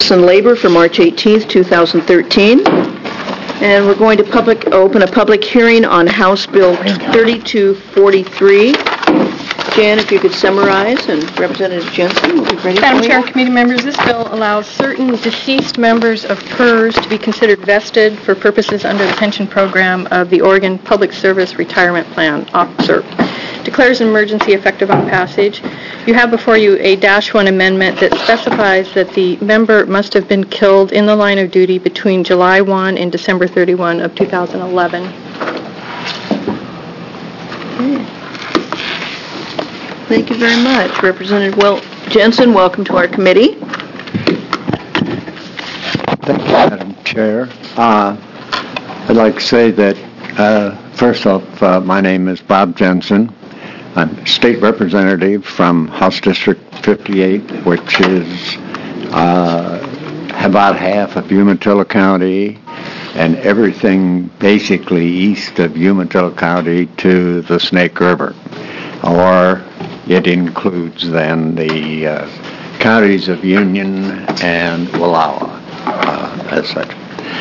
Business and Labor for March 18th, 2013. And we're going to open a public hearing on House Bill 3243. Jan, if you could summarize, and Representative Jensen will be ready. Madam Chair and committee members, this bill allows certain deceased members of PERS to be considered vested for purposes under the pension program of the Oregon Public Service Retirement Plan, OPSRP. Declares an emergency effective on passage. You have before you a -1 amendment that specifies that the member must have been killed in the line of duty between July 1 and December 31 of 2011. Okay. Thank you very much. Representative Jensen, welcome to our committee. Thank you, Madam Chair. I'd like to say that, first off, my name is Bob Jensen. I'm state representative from House District 58, which is about half of Umatilla County and everything basically east of Umatilla County to the Snake River. Or it includes then the counties of Union and Wallowa as such.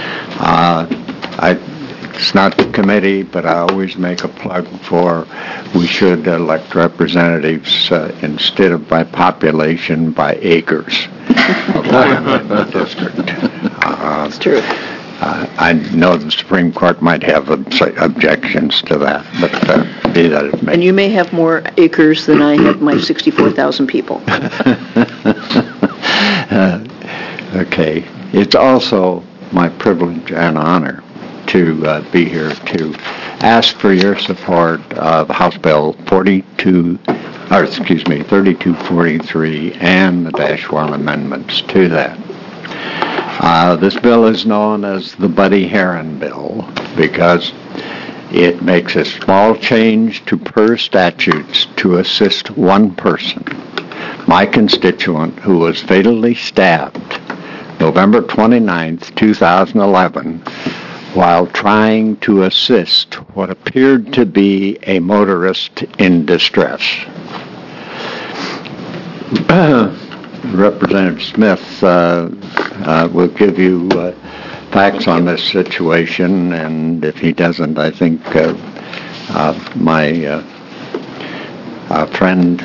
It's not the committee, but I always make a plug for we should elect representatives instead of by population, by acres of land in the district. That's true. I know the Supreme Court might have objections to that, but be that as may. And you may have more acres than I have my 64,000 people. Okay. It's also my privilege and honor to be here to ask for your support of House Bill 3243 and the -1 amendments to that. This bill is known as the Buddy Herron Bill because it makes a small change to PERS statutes to assist one person, my constituent, who was fatally stabbed November 29th, 2011, while trying to assist what appeared to be a motorist in distress. Representative Smith will give you facts on this situation, and if he doesn't, I think my friend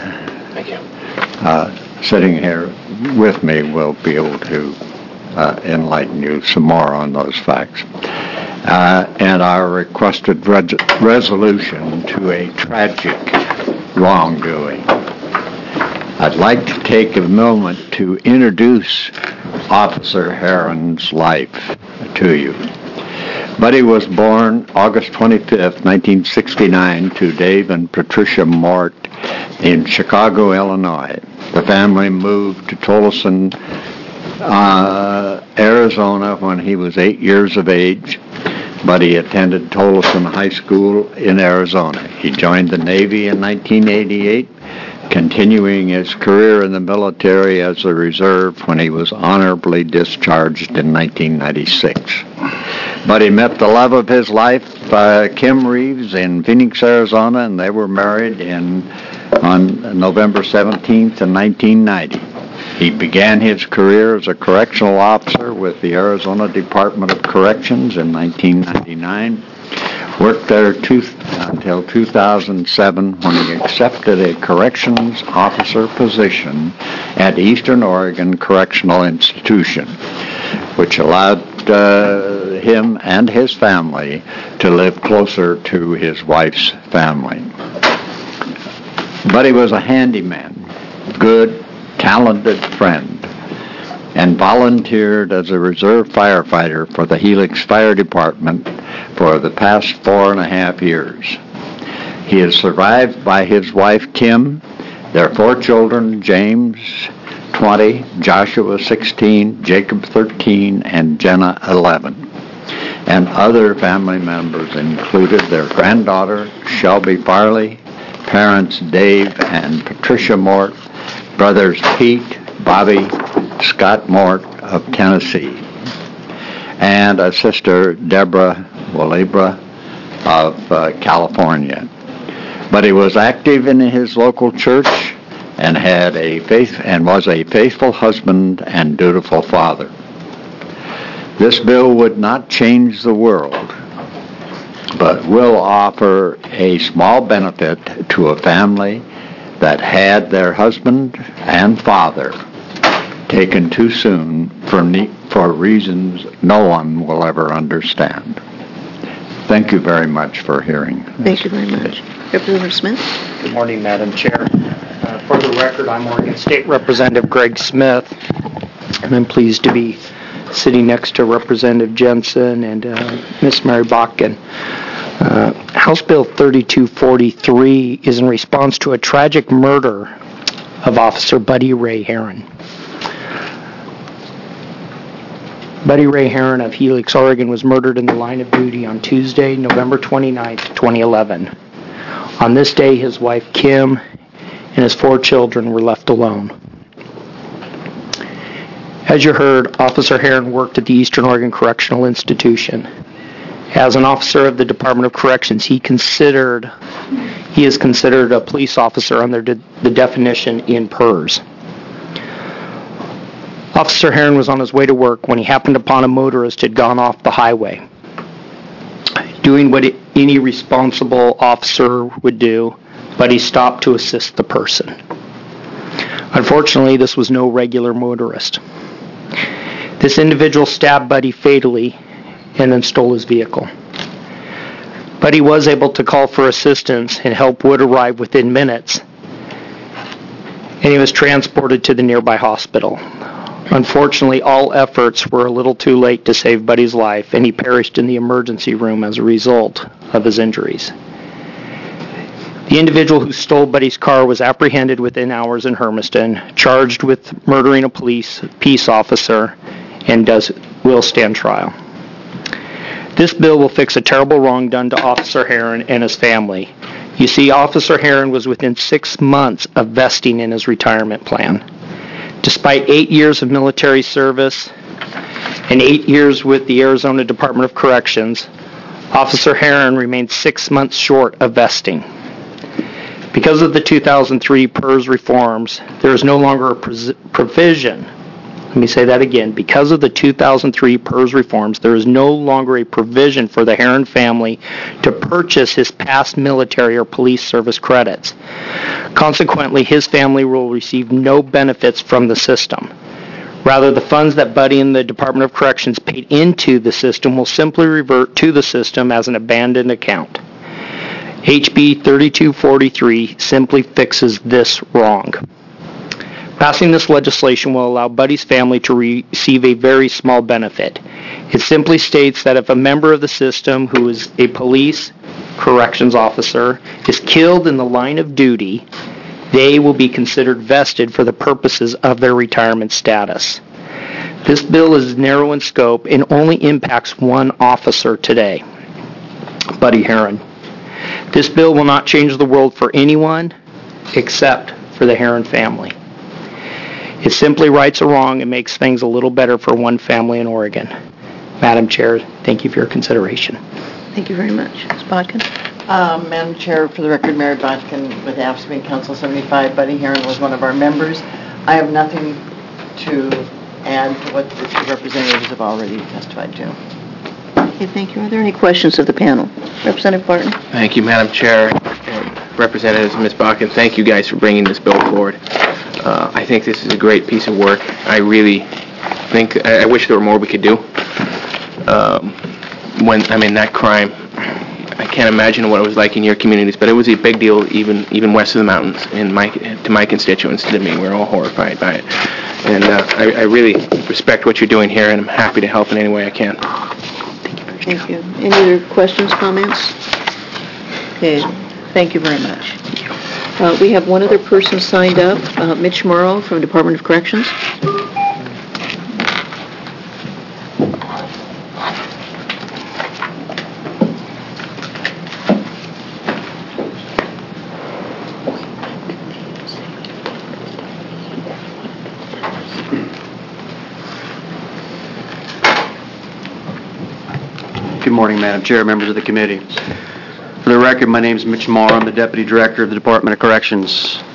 sitting here with me will be able to enlighten you some more on those facts. And our requested resolution to a tragic wrongdoing. I'd like to take a moment to introduce Officer Herron's life to you. Buddy was born August 25th, 1969, to Dave and Patricia Mort in Chicago, Illinois. The family moved to Tolleson, Arizona when he was 8 years of age. Buddy attended Tolleson High School in Arizona. He joined the Navy in 1988, continuing his career in the military as a reserve when he was honorably discharged in 1996. Buddy met the love of his life, Kim Reeves, in Phoenix, Arizona, and they were married on November 17th in 1990. He began his career as a correctional officer with the Arizona Department of Corrections in 1999. Worked there until 2007 when he accepted a corrections officer position at Eastern Oregon Correctional Institution, which allowed him and his family to live closer to his wife's family. Buddy was a handyman, good, talented friend, and volunteered as a reserve firefighter for the Helix Fire Department for the past 4.5 years. He is survived by his wife, Kim, their 4 children, James, 20, Joshua, 16, Jacob, 13, and Jenna, 11. And other family members included their granddaughter, Shelby Farley, parents Dave and Patricia Mort, brothers Pete, Bobby, Scott Mort of Tennessee, and a sister, Deborah Walebra of California. But he was active in his local church and was a faithful husband and dutiful father. This bill would not change the world, but will offer a small benefit to a family that had their husband and father taken too soon for reasons no one will ever understand. Thank you very much for hearing. Thank you very much. Representative Smith? Good morning, Madam Chair. For the record, I'm Oregon State Representative Greg Smith, and I'm pleased to be sitting next to Representative Jensen and Ms. Mary Botkin. House Bill 3243 is in response to a tragic murder of Officer Buddy Ray Herron. Buddy Ray Herron of Helix, Oregon, was murdered in the line of duty on Tuesday, November 29, 2011. On this day, his wife, Kim, and his 4 children were left alone. As you heard, Officer Herron worked at the Eastern Oregon Correctional Institution. As an officer of the Department of Corrections, he is considered a police officer under the definition in PERS. Officer Herron was on his way to work when he happened upon a motorist who had gone off the highway, doing what any responsible officer would do, but he stopped to assist the person. Unfortunately, this was no regular motorist. This individual stabbed Buddy fatally and then stole his vehicle. Buddy was able to call for assistance, and help would arrive within minutes, and he was transported to the nearby hospital. Unfortunately, all efforts were a little too late to save Buddy's life, and he perished in the emergency room as a result of his injuries. The individual who stole Buddy's car was apprehended within hours in Hermiston, charged with murdering a peace officer, and will stand trial. This bill will fix a terrible wrong done to Officer Herron and his family. You see, Officer Herron was within 6 months of vesting in his retirement plan. Despite 8 years of military service and 8 years with the Arizona Department of Corrections, Officer Herron remained 6 months short of vesting. Because of the 2003 PERS reforms, there is no longer a provision. Let me say that again. Because of the 2003 PERS reforms, there is no longer a provision for the Herron family to purchase his past military or police service credits. Consequently, his family will receive no benefits from the system. Rather, the funds that Buddy and the Department of Corrections paid into the system will simply revert to the system as an abandoned account. HB 3243 simply fixes this wrong. Passing this legislation will allow Buddy's family to receive a very small benefit. It simply states that if a member of the system who is a police corrections officer is killed in the line of duty, they will be considered vested for the purposes of their retirement status. This bill is narrow in scope and only impacts one officer today, Buddy Herron. This bill will not change the world for anyone except for the Herron family. It simply rights a wrong and makes things a little better for one family in Oregon. Madam Chair, thank you for your consideration. Thank you very much. Ms. Bodkin? Madam Chair, for the record, Mary Botkin with AFSCME Council 75. Buddy Herron was one of our members. I have nothing to add to what the two representatives have already testified to. Okay, thank you. Are there any questions of the panel? Representative Barton? Thank you, Madam Chair. And Representatives, Ms. Botkin, thank you guys for bringing this bill forward. I think this is a great piece of work. I really think, I wish there were more we could do. That crime, I can't imagine what it was like in your communities, but it was a big deal even west of the mountains to my constituents, to me. We're all horrified by it. And I really respect what you're doing here, and I'm happy to help in any way I can. Thank you. Any other questions, comments? Okay, thank you very much. We have one other person signed up, Mitch Morrow from Department of Corrections. Good morning, Madam Chair, members of the committee. For the record, my name is Mitch Morrow. I'm the Deputy Director of the Department of Corrections.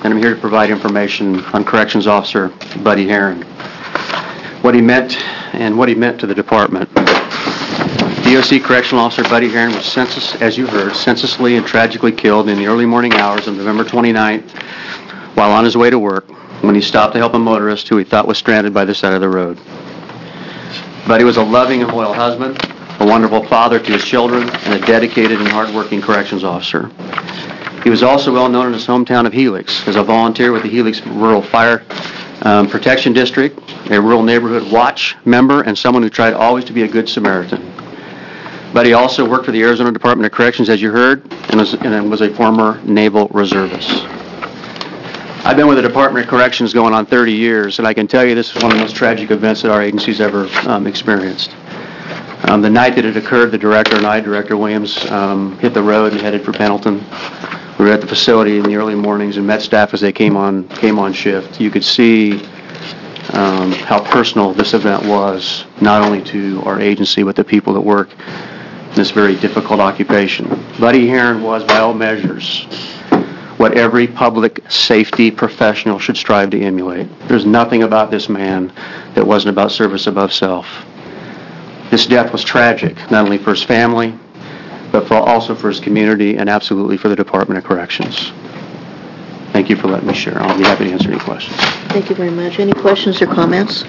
and I'm here to provide information on Corrections Officer Buddy Herron, what he meant to the department. DOC Correctional Officer Buddy Herron was senselessly and tragically killed in the early morning hours of November 29th while on his way to work when he stopped to help a motorist who he thought was stranded by the side of the road. Buddy was a loving and loyal husband, a wonderful father to his children, and a dedicated and hardworking corrections officer. He was also well known in his hometown of Helix as a volunteer with the Helix Rural Fire Protection District, a rural neighborhood watch member, and someone who tried always to be a good Samaritan. Buddy also worked for the Arizona Department of Corrections, as you heard, and was a former naval reservist. I've been with the Department of Corrections going on 30 years, and I can tell you this is one of the most tragic events that our agency's ever experienced. The night that it occurred, the director and I, Director Williams, hit the road and headed for Pendleton. We were at the facility in the early mornings and met staff as they came on shift. You could see how personal this event was, not only to our agency, but the people that work in this very difficult occupation. Buddy Herron was, by all measures, what every public safety professional should strive to emulate. There's nothing about this man that wasn't about service above self. This death was tragic, not only for his family, but also for his community and absolutely for the Department of Corrections. Thank you for letting me share. I'll be happy to answer any questions. Thank you very much. Any questions or comments?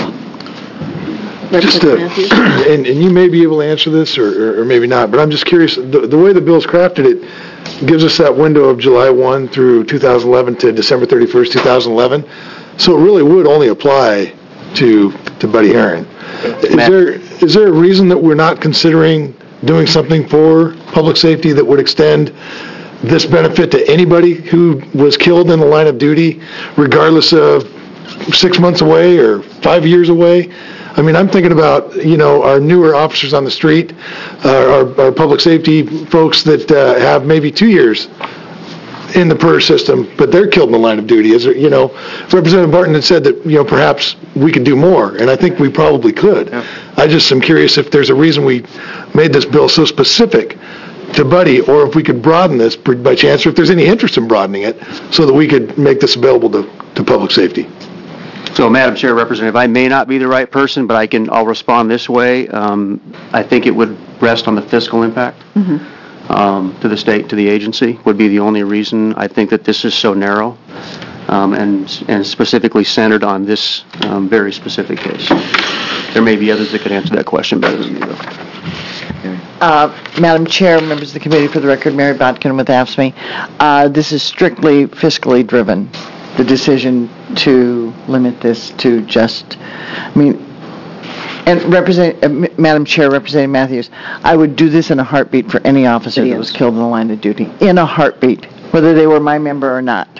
Just Matthews? and you may be able to answer this or maybe not, but I'm just curious, the way the bill's crafted, it gives us that window of July 1 through 2011 to December 31st, 2011. So it really would only apply to Buddy Herron. Is there a reason that we're not considering doing something for public safety that would extend this benefit to anybody who was killed in the line of duty, regardless of 6 months away or 5 years away? I mean, I'm thinking about, our newer officers on the street, our public safety folks that have maybe 2 years in the PERS system, but they're killed in the line of duty. Representative Barton had said that, perhaps we could do more, and I think we probably could. Yeah. I just am curious if there's a reason we made this bill so specific to Buddy, or if we could broaden this by chance, or if there's any interest in broadening it so that we could make this available to public safety. So, Madam Chair, Representative, I may not be the right person, but I'll respond this way. I think it would rest on the fiscal impact to the state, to the agency, would be the only reason I think that this is so narrow and specifically centered on this very specific case. There may be others that could answer that question better than me, though. Madam Chair, members of the committee, for the record, Mary Botkin with AFSCME. This is strictly fiscally driven, the decision to limit this to just, and Madam Chair, Representative Matthews, I would do this in a heartbeat for any officer that was killed in the line of duty, in a heartbeat, whether they were my member or not.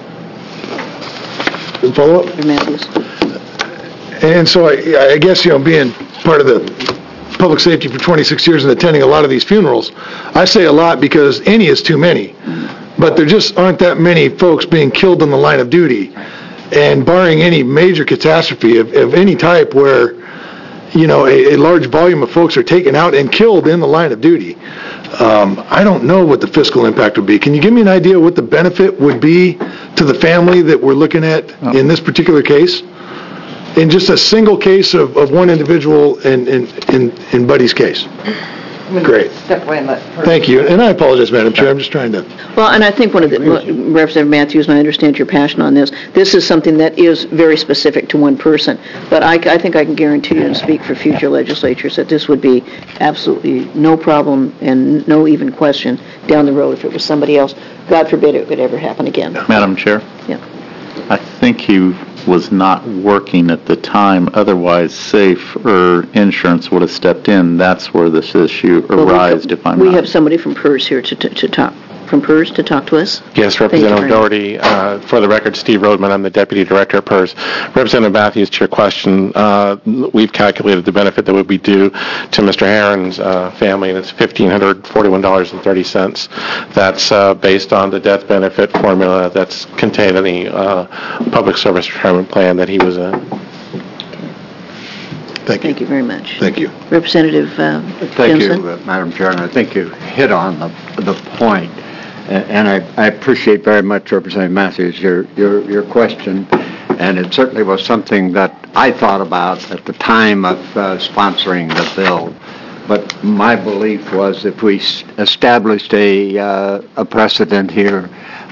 Follow up? Matthews. And so I guess, being part of the public safety for 26 years and attending a lot of these funerals, I say a lot because any is too many. But there just aren't that many folks being killed in the line of duty. And barring any major catastrophe of any type where, a large volume of folks are taken out and killed in the line of duty, I don't know what the fiscal impact would be. Can you give me an idea what the benefit would be to the family that we're looking at in this particular case? In just a single case of one individual in Buddy's case. Great. Step away and let her. Thank you. And I apologize, Madam Chair. I'm just trying to... Well, and I think Representative Matthews, and I understand your passion on this, this is something that is very specific to one person. But I think I can guarantee you and speak for future legislatures that this would be absolutely no problem and no even question down the road if it was somebody else. God forbid it would ever happen again. Madam Chair? Yeah. I think he was not working at the time, otherwise SAFE or insurance would have stepped in. That's where this issue arose, if I'm not. We have somebody from PERS here to talk. From PERS to talk to us? Yes, Representative Doherty. For the record, Steve Rodman. I'm the Deputy Director of PERS. Representative Matthews, to your question, we've calculated the benefit that would be due to Mr. Herron's family, and it's $1,541.30. That's based on the death benefit formula that's contained in the public service retirement plan that he was in. Thank you very much. Thank you. Representative Thank Jensen? you, Madam Chair, and I think you hit on the point. And I appreciate very much, Representative Matthews, your question, and it certainly was something that I thought about at the time of sponsoring the bill. But my belief was if we established a precedent here,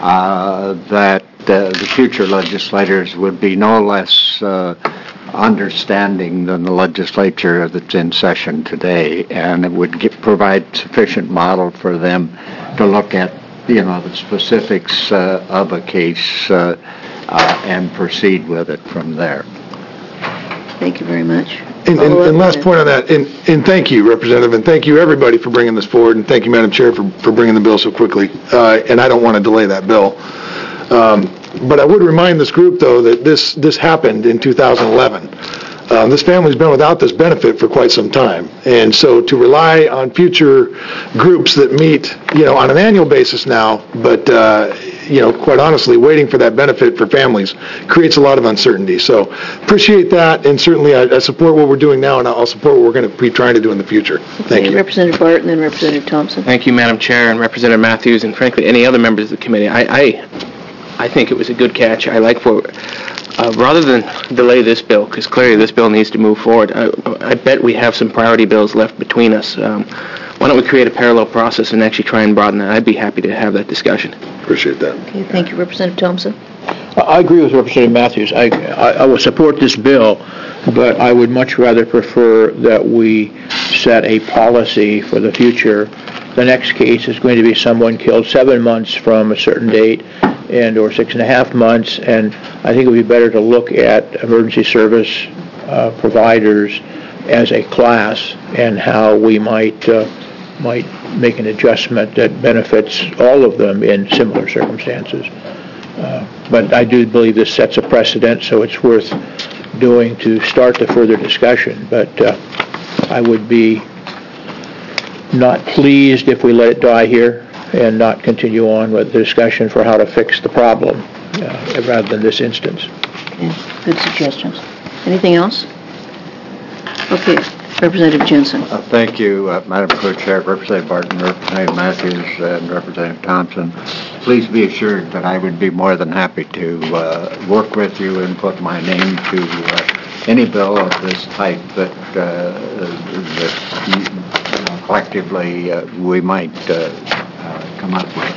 that the future legislators would be no less understanding than the legislature that's in session today, and it would provide sufficient model for them to look at, the specifics of a case and proceed with it from there. Thank you very much. And last point on that, and thank you, Representative, and thank you, everybody, for bringing this forward, and thank you, Madam Chair, for bringing the bill so quickly. And I don't want to delay that bill. But I would remind this group, though, that this happened in 2011. This family's been without this benefit for quite some time. And so to rely on future groups that meet, on an annual basis now, but, quite honestly, waiting for that benefit for families creates a lot of uncertainty. So appreciate that, and certainly I support what we're doing now, and I'll support what we're going to be trying to do in the future. Thank you. Representative Barton and then Representative Thompson. Thank you, Madam Chair, and Representative Matthews, and frankly, any other members of the committee. I think it was a good catch. I like for, rather than delay this bill, because clearly this bill needs to move forward, I bet we have some priority bills left between us. Why don't we create a parallel process and actually try and broaden that? I'd be happy to have that discussion. Appreciate that. Okay, thank you, Representative Thompson. I agree with Representative Matthews. I will support this bill, but I would much rather prefer that we set a policy for the future. The next case is going to be someone killed 7 months from a certain date and or 6.5 months, and I think it would be better to look at emergency service providers as a class and how we might make an adjustment that benefits all of them in similar circumstances. But I do believe this sets a precedent, so it's worth doing to start the further discussion. But I would be not pleased if we let it die here and not continue on with the discussion for how to fix the problem rather than this instance. Okay, good suggestions. Anything else? Okay, Representative Jensen. Thank you, Madam Co-Chair, Representative Barton, Representative Matthews, and Representative Thompson. Please be assured that I would be more than happy to work with you and put my name to any bill of this type that collectively we might come up with.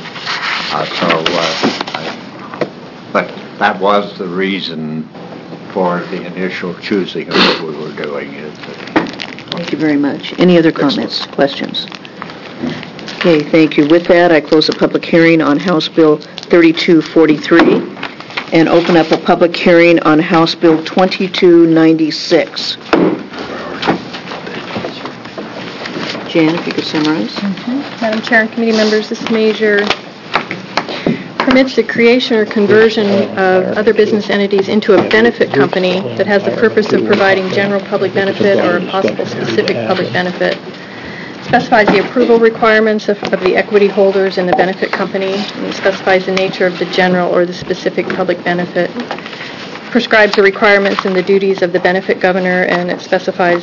But that was the reason for the initial choosing of what we were doing. Thank you very much. Any other comments, questions? Okay, thank you. With that, I close the public hearing on House Bill 3243 and open up a public hearing on House Bill 2296. Jan, if you could summarize. Madam Chair and committee members, this measure permits the creation or conversion of other business entities into a benefit company that has the purpose of providing general public benefit or a possible specific public benefit. It specifies the approval requirements of the equity holders in the benefit company, and it specifies the nature of the general or the specific public benefit. It prescribes the requirements and the duties of the benefit governor, and it specifies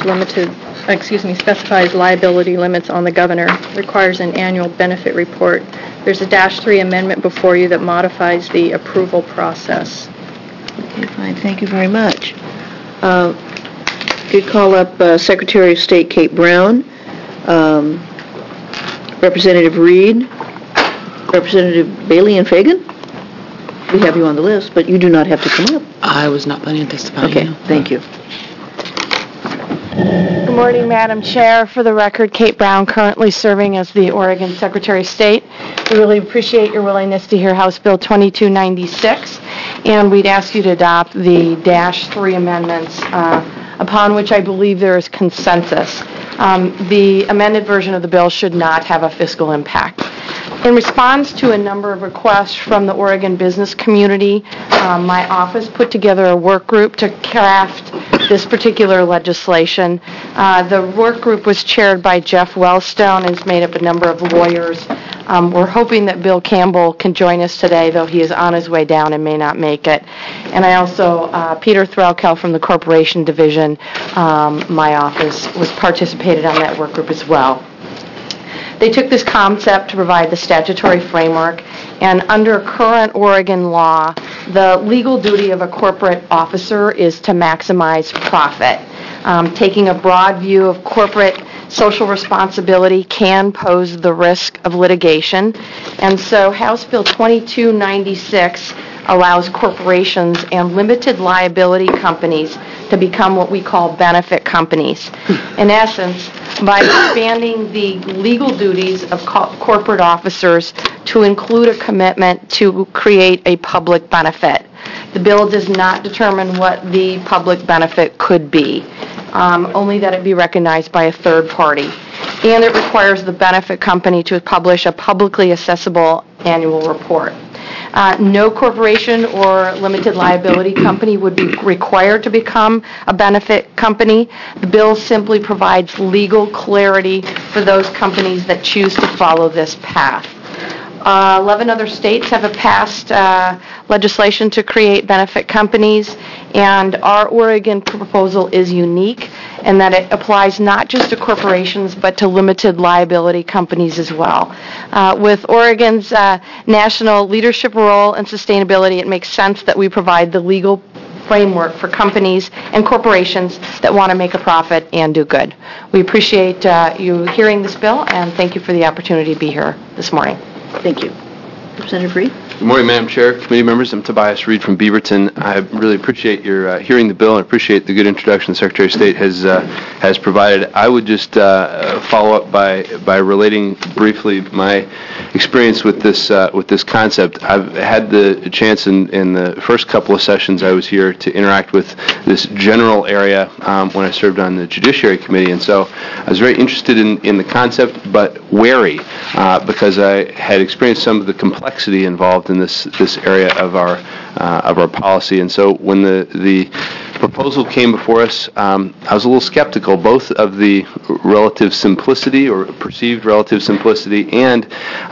liability limits on the governor. It requires an annual benefit report. There's a -3 amendment before you that modifies the approval process. Okay, fine. Thank you very much. Could call up Secretary of State Kate Brown, Representative Reed, Representative Bailey and Fagan. We have you on the list, but you do not have to come up. I was not planning on testifying. Okay, thank you. Good morning, Madam Chair. For the record, Kate Brown, currently serving as the Oregon Secretary of State. We really appreciate your willingness to hear House Bill 2296, and we'd ask you to adopt the -3 amendments, upon which I believe there is consensus. The amended version of the bill should not have a fiscal impact. In response to a number of requests from the Oregon business community, my office put together a work group to craft this particular legislation. The work group was chaired by Jeff Wellstone and is made up of a number of lawyers. We're hoping that Bill Campbell can join us today, though he is on his way down and may not make it. And I also, Peter Threlkel from the Corporation Division, my office, was participated on that work group as well. They took this concept to provide the statutory framework, and under current Oregon law, the legal duty of a corporate officer is to maximize profit. Taking a broad view of corporate social responsibility can pose the risk of litigation, and so House Bill 2296 allows corporations and limited liability companies to become what we call benefit companies. In essence, by expanding the legal duties of corporate officers to include a commitment to create a public benefit. The bill does not determine what the public benefit could be, only that it be recognized by a third party. And it requires the benefit company to publish a publicly accessible annual report. No corporation or limited liability company would be required to become a benefit company. The bill simply provides legal clarity for those companies that choose to follow this path. 11 other states have passed legislation to create benefit companies, and our Oregon proposal is unique in that it applies not just to corporations but to limited liability companies as well. With Oregon's national leadership role in sustainability, it makes sense that we provide the legal framework for companies and corporations that want to make a profit and do good. We appreciate you hearing this bill, and thank you for the opportunity to be here this morning. Thank you. Representative Reed? Good morning, Madam Chair, committee members. I'm Tobias Reed from Beaverton. I really appreciate your hearing the bill and appreciate the good introduction the Secretary of State has provided. I would just follow up by relating briefly my experience with this concept. I've had the chance in the first couple of sessions I was here to interact with this general area when I served on the Judiciary Committee, and so I was very interested in the concept, but wary because I had experienced some of the complexity involved in this area of our policy. And so when the proposal came before us, I was a little skeptical, both of the relative simplicity or perceived relative simplicity, and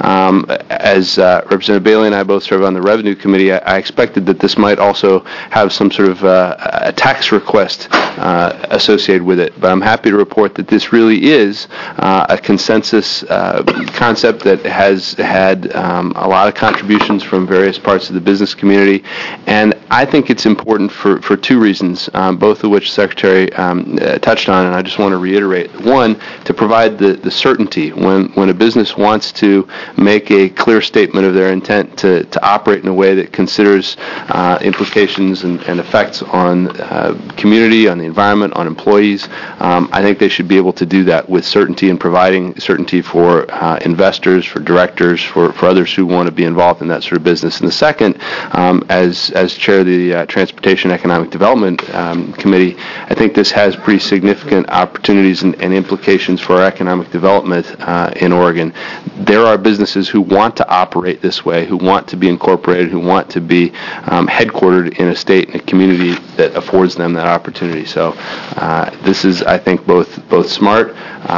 as Representative Bailey and I both serve on the Revenue Committee, I expected that this might also have some sort of a tax request associated with it. But I'm happy to report that this really is a consensus concept that has had a lot of contributions from various parts of the business community, and I think it's important for two reasons, both of which the Secretary touched on, and I just want to reiterate. One, to provide the certainty when a business wants to make a clear statement of their intent to operate in a way that considers implications and effects on community, on the environment, on employees. I think they should be able to do that with certainty and providing certainty for investors, for directors, for others who want to be involved in that sort of business. And the second, as Chair of the Transportation Economic Development Committee, I think this has pretty significant opportunities and implications for our economic development in Oregon. There are businesses who want to operate this way, who want to be incorporated, who want to be headquartered in a state and a community that affords them that opportunity. So this is, I think, both smart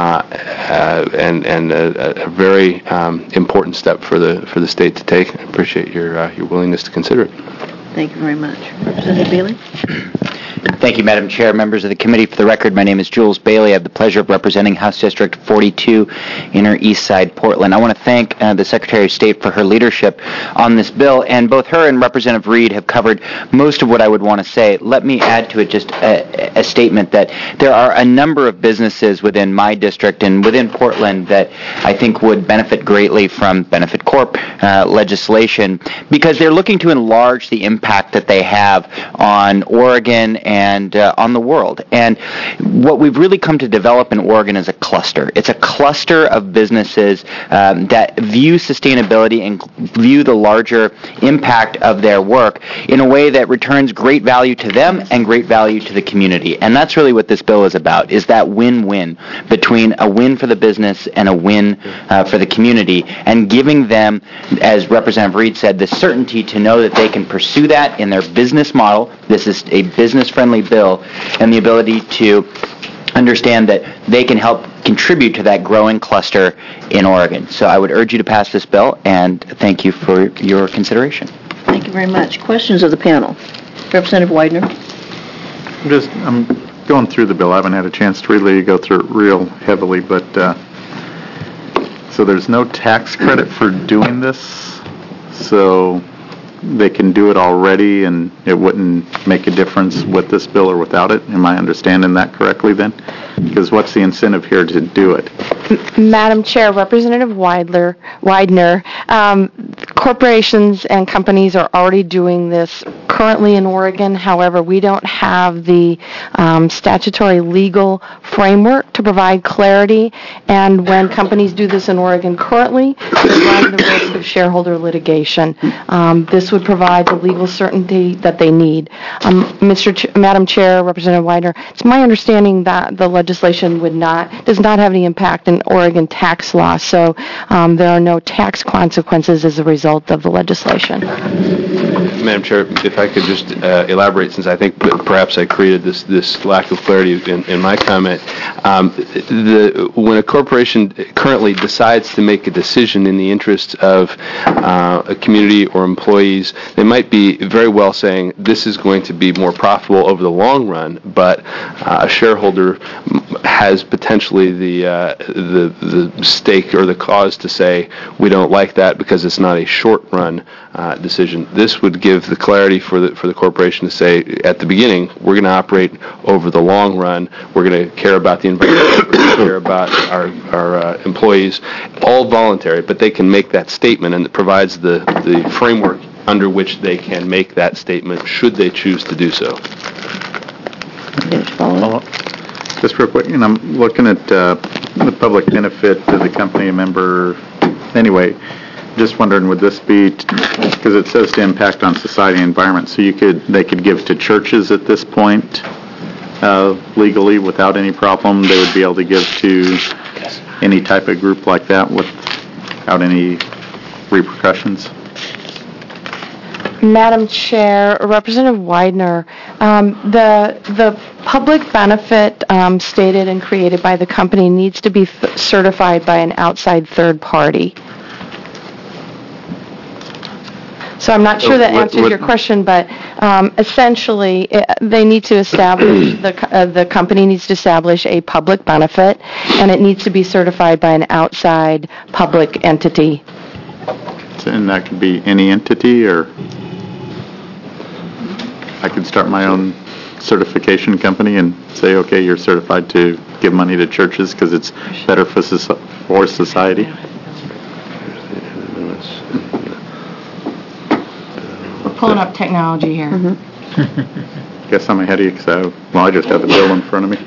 and a very important step for the state to take. I appreciate your willingness to consider it. Thank you very much. Representative Bailey? Thank you, Madam Chair, members of the committee. For the record, my name is Jules Bailey. I have the pleasure of representing House District 42, Inner East Side, Portland. I want to thank the Secretary of State for her leadership on this bill, and both her and Representative Reed have covered most of what I would want to say. Let me add to it just a statement that there are a number of businesses within my district and within Portland that I think would benefit greatly from Benefit Corp legislation because they're looking to enlarge the impact that they have on Oregon and on the world. And what we've really come to develop in Oregon is a cluster. It's a cluster of businesses that view sustainability and view the larger impact of their work in a way that returns great value to them and great value to the community. And that's really what this bill is about, is that win-win between a win for the business and a win for the community, and giving them, as Representative Reed said, the certainty to know that they can pursue that in their business model. This is a business-friendly bill, and the ability to understand that they can help contribute to that growing cluster in Oregon. So I would urge you to pass this bill, and thank you for your consideration. Thank you very much. Questions of the panel? Representative Widener? I'm going through the bill. I haven't had a chance to really go through it real heavily, but So there's no tax credit for doing this, so they can do it already and it wouldn't make a difference with this bill or without it? Am I understanding that correctly then? Because what's the incentive here to do it? Madam Chair, Representative Widener, corporations and companies are already doing this currently in Oregon. However, we don't have the statutory legal framework to provide clarity, and when companies do this in Oregon currently, they run the risk of shareholder litigation. This would provide the legal certainty that they need. Madam Chair, Representative Widener, it's my understanding that the legislation does not have any impact in Oregon tax law, so there are no tax consequences as a result of the legislation. Madam Chair, if I could just elaborate, since I think perhaps I created this lack of clarity in my comment. When a corporation currently decides to make a decision in the interest of a community or employees, they might be very well saying this is going to be more profitable over the long run, but a shareholder has potentially the stake or the cause to say we don't like that because it's not a short-run decision. This would give the clarity for the corporation to say at the beginning we're going to operate over the long run. We're going to care about the environment. We're going to care about our employees. All voluntary, but they can make that statement, and it provides the framework under which they can make that statement should they choose to do so. Just real quick, I'm looking at the public benefit to the company member. Anyway, just wondering, would this be, because it says to impact on society and environment, so they could give to churches at this point legally without any problem? They would be able to give to any type of group like that without any repercussions? Madam Chair, Representative Widener, the public benefit stated and created by the company needs to be certified by an outside third party. So I'm not sure that answers your question, but essentially they need to establish, the company needs to establish a public benefit, and it needs to be certified by an outside public entity. And that could be any entity, or I could start my own certification company and say, okay, you're certified to give money to churches because it's better for society. We're pulling up technology here. Guess I'm ahead of you because I just have the bill in front of me.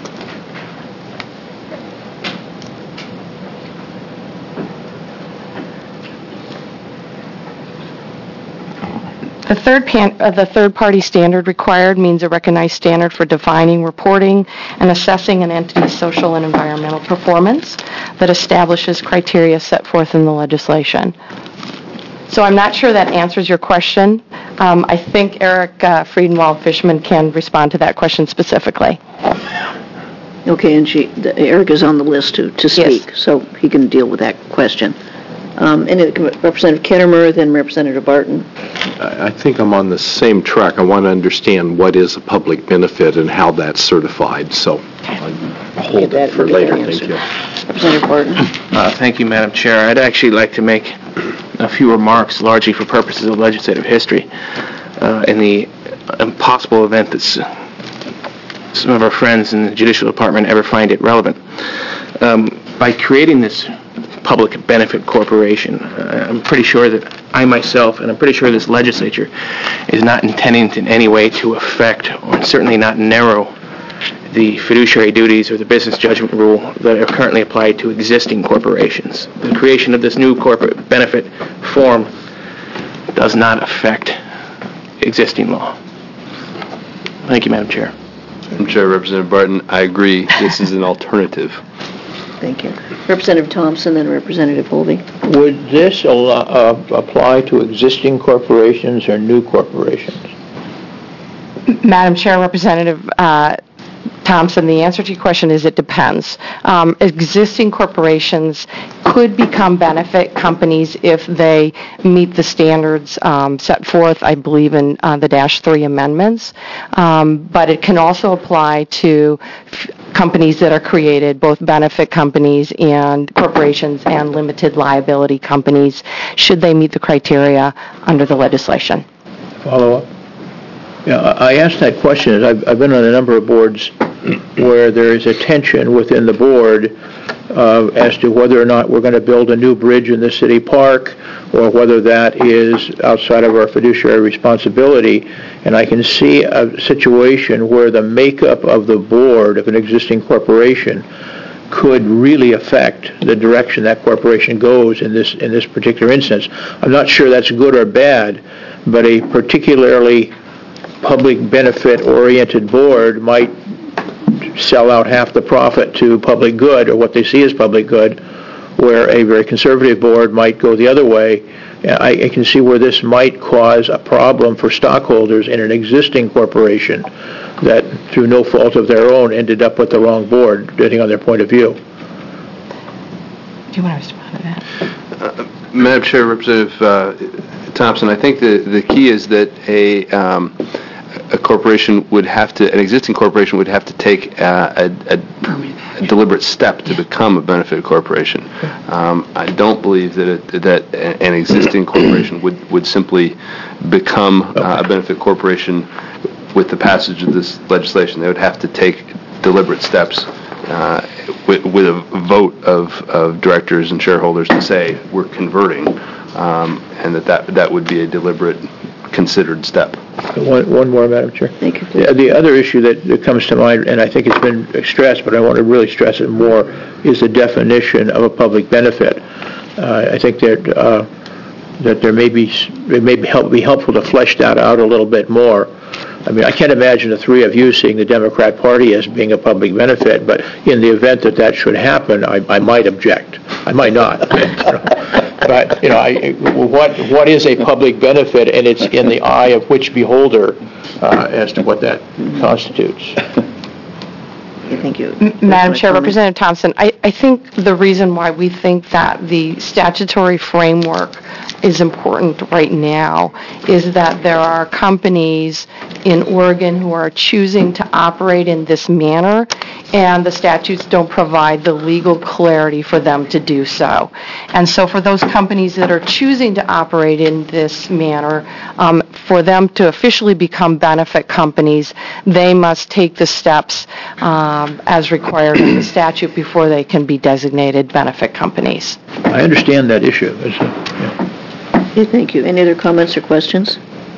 The third-party standard required means a recognized standard for defining, reporting, and assessing an entity's social and environmental performance that establishes criteria set forth in the legislation. So I'm not sure that answers your question. I think Eric Friedenwald-Fishman can respond to that question specifically. Okay, and Eric is on the list to speak, Yes. so he can deal with that question. And Representative Kettermer, then Representative Barton. I think I'm on the same track. I want to understand what is a public benefit and how that's certified, so I'll hold that for later. Thank you. Representative Barton. Thank you, Madam Chair. I'd actually like to make a few remarks, largely for purposes of legislative history, in the impossible event that some of our friends in the Judicial Department ever find it relevant. By creating this public benefit corporation, I'm pretty sure that I myself, and I'm pretty sure this legislature, is not intending in any way to affect, or certainly not narrow, the fiduciary duties or the business judgment rule that are currently applied to existing corporations. The creation of this new corporate benefit form does not affect existing law. Thank you, Madam Chair. Madam Chair, Representative Barton, I agree. This is an alternative. Thank you. Representative Thompson, then Representative Holby. Would this apply to existing corporations or new corporations? Madam Chair, Representative Thompson, the answer to your question is it depends. Existing corporations could become benefit companies if they meet the standards set forth, I believe, in the -3 amendments. But it can also apply to companies that are created, both benefit companies and corporations and limited liability companies, should they meet the criteria under the legislation. Follow up? Yeah, I asked that question. I've been on a number of boards where there is a tension within the board as to whether or not we're going to build a new bridge in the city park or whether that is outside of our fiduciary responsibility. And I can see a situation where the makeup of the board of an existing corporation could really affect the direction that corporation goes in this particular instance. I'm not sure that's good or bad, but a particularly public benefit oriented board might sell out half the profit to public good, or what they see as public good, where a very conservative board might go the other way. I can see where this might cause a problem for stockholders in an existing corporation that, through no fault of their own, ended up with the wrong board, depending on their point of view. Do you want to respond to that? Madam Chair, Representative Thompson, I think the key is that a corporation would have to, an existing corporation would have to take a deliberate step to become a benefit corporation. I don't believe that an existing corporation would simply become a benefit corporation with the passage of this legislation. They would have to take deliberate steps with a vote of directors and shareholders to say we're converting, and that would be a deliberate, considered step. One more, Madam Chair. Thank you. The other issue that comes to mind, and I think it's been stressed, but I want to really stress it more, is the definition of a public benefit. I think that there may be helpful to flesh that out a little bit more. I mean, I can't imagine the three of you seeing the Democrat Party as being a public benefit, but in the event that should happen, I might object. I might not. But, what is a public benefit, and it's in the eye of which beholder as to what that constitutes. Thank you. Madam Chair, Representative Thompson, I think the reason why we think that the statutory framework is important right now is that there are companies in Oregon who are choosing to operate in this manner, and the statutes don't provide the legal clarity for them to do so. And so for those companies that are choosing to operate in this manner, for them to officially become benefit companies, they must take the steps as required in the statute before they can be designated benefit companies. I understand that issue. Okay, thank you. Any other comments or questions?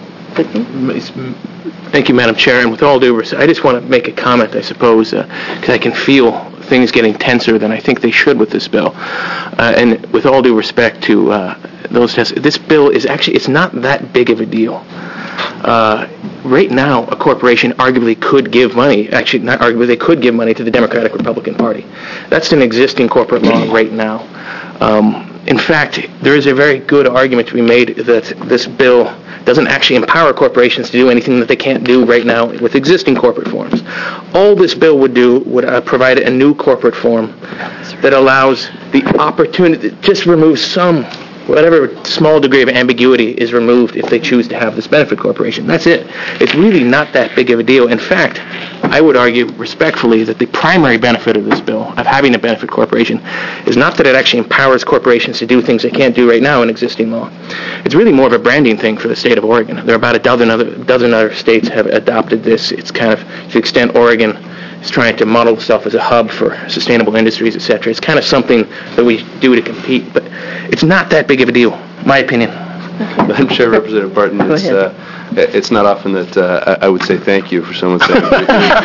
Thank you, Madam Chair. And with all due respect, I just want to make a comment, I suppose, because I can feel things getting tenser than I think they should with this bill. And with all due respect to those tests, this bill is actually, it's not that big of a deal. Right now, a corporation arguably could give money, actually not arguably, they could give money to the Democratic Republican Party. That's an existing corporate law right now. In fact, there is a very good argument to be made that this bill doesn't actually empower corporations to do anything that they can't do right now with existing corporate forms. All this bill would do would provide a new corporate form that allows the opportunity, just removes some, whatever small degree of ambiguity is removed if they choose to have this benefit corporation. That's it. It's really not that big of a deal. In fact, I would argue respectfully that the primary benefit of this bill, of having a benefit corporation, is not that it actually empowers corporations to do things they can't do right now in existing law. It's really more of a branding thing for the state of Oregon. There are about a dozen other states have adopted this. It's kind of, to the extent Oregon is trying to model itself as a hub for sustainable industries, etc. It's kind of something that we do to compete, but it's not that big of a deal, my opinion. Madam Chair, Representative Barton, it's not often that I would say thank you for someone saying but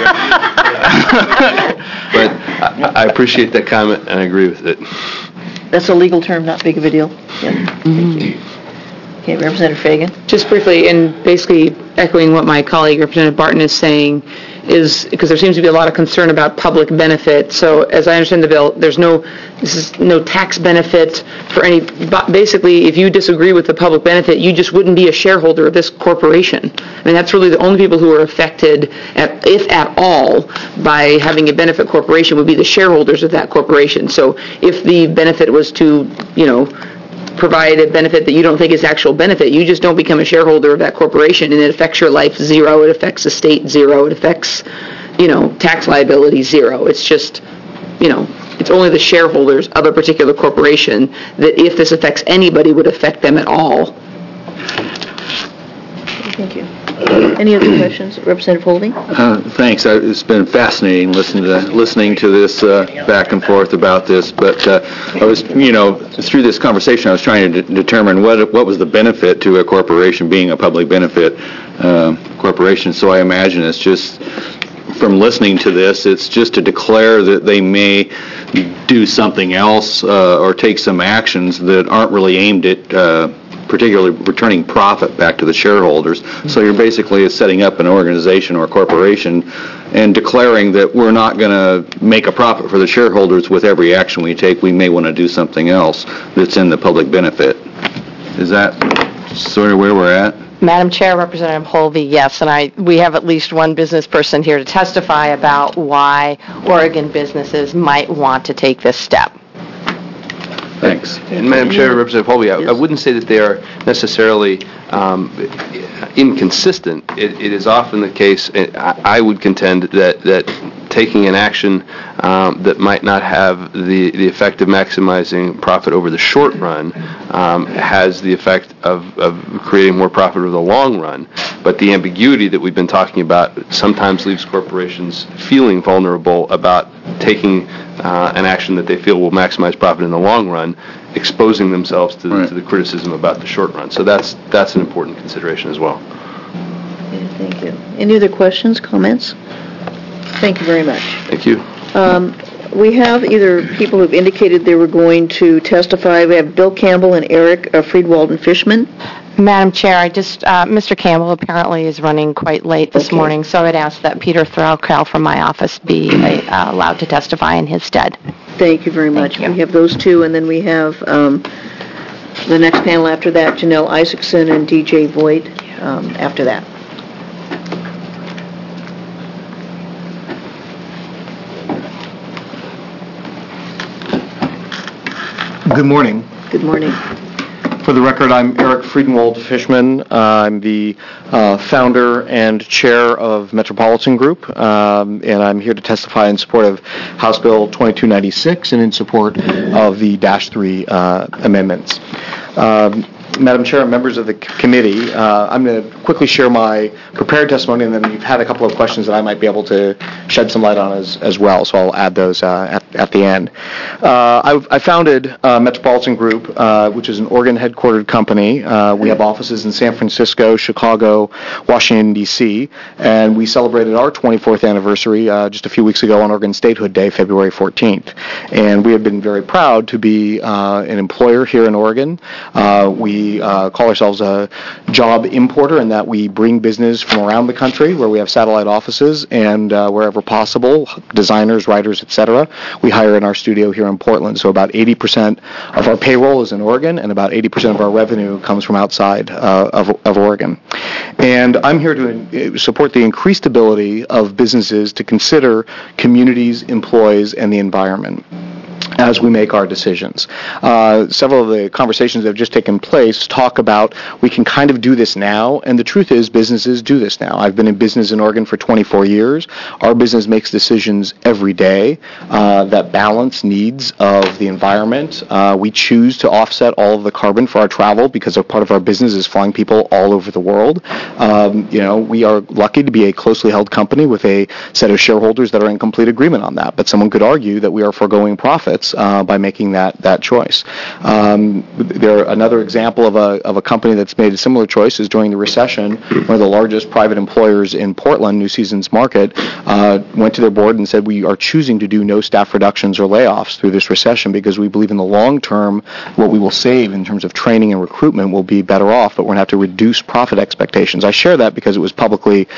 I appreciate that comment and I agree with it. That's a legal term, not big of a deal. Yeah. Thank you. Okay, Representative Fagan. Just briefly, and basically echoing what my colleague, Representative Barton, is saying, is because there seems to be a lot of concern about public benefit. So as I understand the bill, this is no tax benefit for any, basically if you disagree with the public benefit, you just wouldn't be a shareholder of this corporation. I mean, that's really the only people who are affected, if at all, by having a benefit corporation would be the shareholders of that corporation. So if the benefit was to, provide a benefit that you don't think is actual benefit, you just don't become a shareholder of that corporation, and it affects your life zero, it affects the state zero, it affects tax liability zero. It's just, it's only the shareholders of a particular corporation that if this affects anybody would affect them at all. Thank you. Any other questions? Representative Holding? Thanks. It's been fascinating listening to this back and forth about this. But I was, through this conversation, I was trying to determine what was the benefit to a corporation being a public benefit corporation. So I imagine it's just, from listening to this, it's just to declare that they may do something else or take some actions that aren't really aimed at particularly returning profit back to the shareholders. So you're basically setting up an organization or a corporation and declaring that we're not going to make a profit for the shareholders with every action we take. We may want to do something else that's in the public benefit. Is that sort of where we're at? Madam Chair, Representative Holvey, yes, and we have at least one business person here to testify about why Oregon businesses might want to take this step. Thanks. And Madam Chair, Representative Holvey, I wouldn't say that they are necessarily inconsistent. It is often the case, I would contend, that taking an action that might not have the effect of maximizing profit over the short run has the effect of creating more profit over the long run. But the ambiguity that we've been talking about sometimes leaves corporations feeling vulnerable about taking an action that they feel will maximize profit in the long run, exposing themselves to the criticism about the short run. So that's an important consideration as well. Okay, thank you. Any other questions, comments? Thank you very much. Thank you. We have either people who've indicated they were going to testify. We have Bill Campbell and Eric Friedwald-Fishman. Madam Chair, Mr. Campbell apparently is running quite late this morning, so I'd ask that Peter Threlkell from my office be allowed to testify in his stead. Thank you very much. We have those two, and then we have the next panel after that, Janelle Isaacson and DJ Voigt after that. Good morning. Good morning. For the record, I'm Eric Friedenwald-Fishman. I'm the founder and chair of Metropolitan Group, and I'm here to testify in support of House Bill 2296 and in support of the Dash 3 amendments. Madam Chair and members of the committee, I'm going to quickly share my prepared testimony, and then you've had a couple of questions that I might be able to shed some light on as well, so I'll add those at the end. I founded Metropolitan Group, which is an Oregon-headquartered company. We have offices in San Francisco, Chicago, Washington, D.C., and we celebrated our 24th anniversary just a few weeks ago on Oregon Statehood Day, February 14th. And we have been very proud to be an employer here in Oregon. We call ourselves a job importer in that we bring business from around the country where we have satellite offices, and wherever possible, designers, writers, etc., we hire in our studio here in Portland. So about 80% of our payroll is in Oregon, and about 80% of our revenue comes from outside of Oregon. And I'm here to support the increased ability of businesses to consider communities, employees, and the environment as we make our decisions. Several of the conversations that have just taken place talk about we can kind of do this now, and the truth is businesses do this now. I've been in business in Oregon for 24 years. Our business makes decisions every day that balance needs of the environment. We choose to offset all of the carbon for our travel because a part of our business is flying people all over the world. We are lucky to be a closely held company with a set of shareholders that are in complete agreement on that, but someone could argue that we are foregoing profits by making that choice. Another example of a company that's made a similar choice is during the recession, one of the largest private employers in Portland, New Seasons Market, went to their board and said we are choosing to do no staff reductions or layoffs through this recession because we believe in the long term what we will save in terms of training and recruitment will be better off, but we're going to have to reduce profit expectations. I share that because it was publicly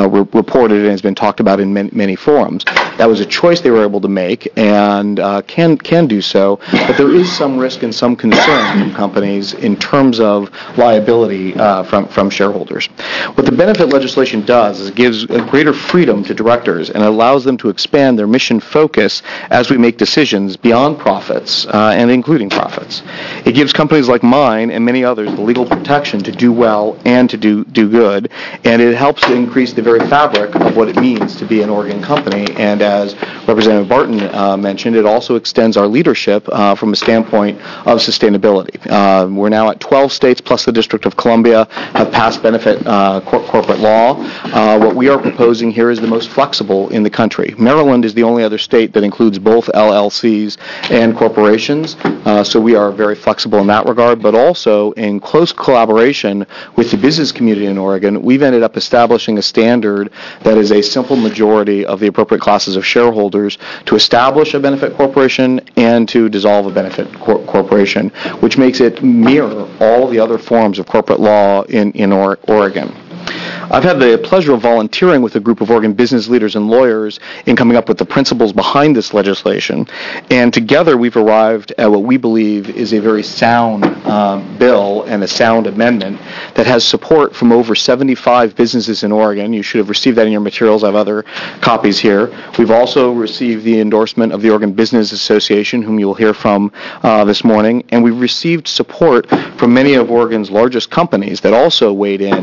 reported and has been talked about in many forums. That was a choice they were able to make, and can do so, but there is some risk and some concern from companies in terms of liability from shareholders. What the benefit legislation does is it gives a greater freedom to directors and allows them to expand their mission focus as we make decisions beyond profits and including profits. It gives companies like mine and many others the legal protection to do well and to do good, and it helps to increase the very fabric of what it means to be an Oregon company. And as Representative Barton mentioned, it also extends our leadership from a standpoint of sustainability. We're now at 12 states plus the District of Columbia have passed benefit corporate law. What we are proposing here is the most flexible in the country. Maryland is the only other state that includes both LLCs and corporations, so we are very flexible in that regard, but also in close collaboration with the business community in Oregon, we've ended up establishing a standard that is a simple majority of the appropriate classes of shareholders to establish a benefit corporation and to dissolve a benefit corporation, which makes it mirror all the other forms of corporate law in Oregon. I've had the pleasure of volunteering with a group of Oregon business leaders and lawyers in coming up with the principles behind this legislation, and together we've arrived at what we believe is a very sound bill and a sound amendment that has support from over 75 businesses in Oregon. You should have received that in your materials. I have other copies here. We've also received the endorsement of the Oregon Business Association, whom you'll hear from this morning, and we've received support from many of Oregon's largest companies that also weighed in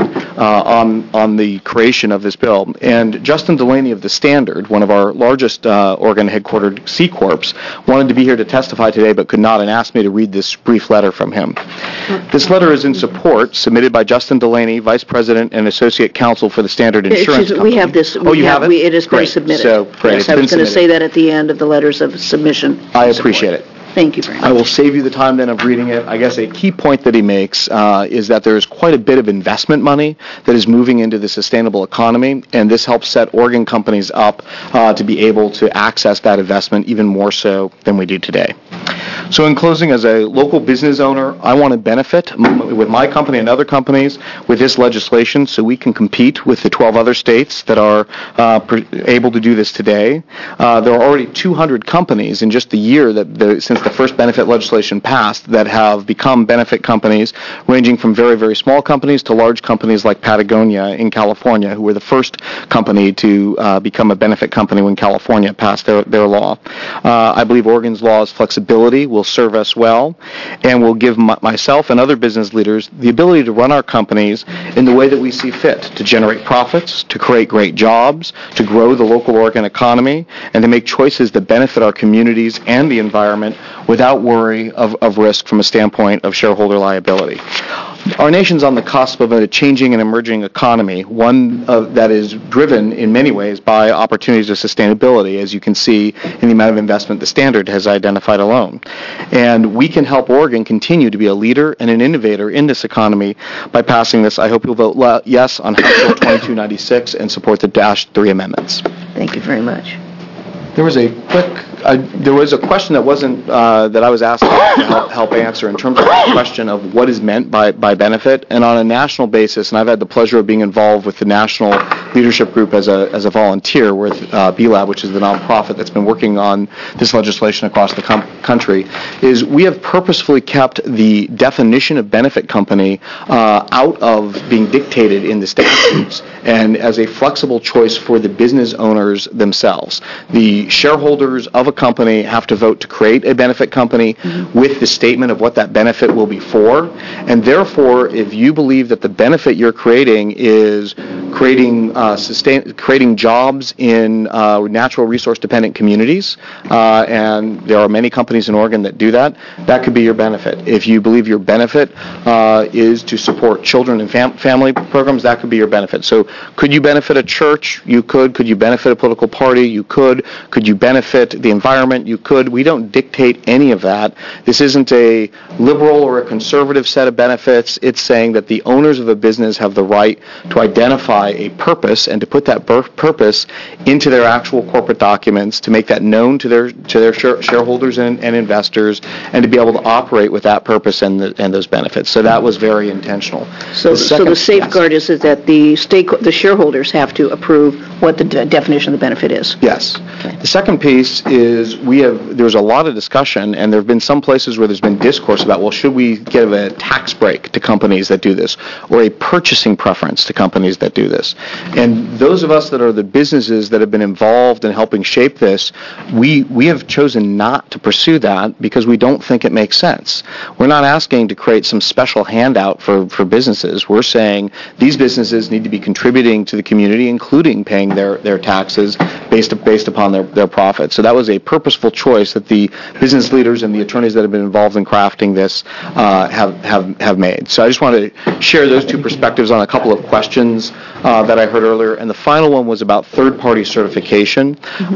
on the creation of this bill. And Justin Delaney of The Standard, one of our largest Oregon headquartered C Corps, wanted to be here to testify today but could not and asked me to read this brief letter from him. This letter is in support, submitted by Justin Delaney, Vice President and Associate Counsel for The Standard Insurance Company. We have this. Oh, you have it? It has been submitted. So, great. Yes, I was going to say that at the end of the letters of submission. I appreciate it. Thank you very much. I will save you the time then of reading it. I guess a key point that he makes is that there is quite a bit of investment money that is moving into the sustainable economy, and this helps set Oregon companies up to be able to access that investment even more so than we do today. So in closing, as a local business owner, I want to benefit with my company and other companies with this legislation so we can compete with the 12 other states that are able to do this today. There are already 200 companies in just the year since the first benefit legislation passed that have become benefit companies, ranging from very, very small companies to large companies like Patagonia in California, who were the first company to become a benefit company when California passed their law. I believe Oregon's law's flexibility will serve us well and will give myself and other business leaders the ability to run our companies in the way that we see fit, to generate profits, to create great jobs, to grow the local Oregon economy, and to make choices that benefit our communities and the environment without worry of risk from a standpoint of shareholder liability. Our nation's on the cusp of a changing and emerging economy, one that is driven in many ways by opportunities of sustainability, as you can see in the amount of investment the Standard has identified alone. And we can help Oregon continue to be a leader and an innovator in this economy by passing this. I hope you'll vote yes on House Bill 2296 and support the -3 amendments. Thank you very much. There was a question that wasn't that I was asked to help answer in terms of the question of what is meant by benefit, and on a national basis. And I've had the pleasure of being involved with the national leadership group as a volunteer with B-Lab, which is the nonprofit that's been working on this legislation across the country. Is we have purposefully kept the definition of benefit company out of being dictated in the statutes, and as a flexible choice for the business owners themselves. The shareholders of a company have to vote to create a benefit company with the statement of what that benefit will be for. And therefore, if you believe that the benefit you're creating is creating jobs in natural resource dependent communities, and there are many companies in Oregon that do that, that could be your benefit. If you believe your benefit is to support children and family programs, that could be your benefit. So could you benefit a church? You could. Could you benefit a political party? You could. Could you benefit the environment? You could. We don't dictate any of that. This isn't a liberal or a conservative set of benefits. It's saying that the owners of a business have the right to identify identify a purpose and to put that purpose into their actual corporate documents, to make that known to their shareholders and investors, and to be able to operate with that purpose and those benefits. So that was very intentional. So the safeguard is that the shareholders have to approve what the definition of the benefit is. Yes. Okay. The second piece is there's a lot of discussion, and there have been some places where there's been discourse about, well, should we give a tax break to companies that do this, or a purchasing preference to companies that do this? And those of us that are the businesses that have been involved in helping shape this, we have chosen not to pursue that because we don't think it makes sense. We're not asking to create some special handout for businesses. We're saying these businesses need to be contributing to the community, including paying their taxes based upon their profits. So that was a purposeful choice that the business leaders and the attorneys that have been involved in crafting this have made. So I just wanted to share those two perspectives on a couple of questions that I heard earlier. And the final one was about third-party certification.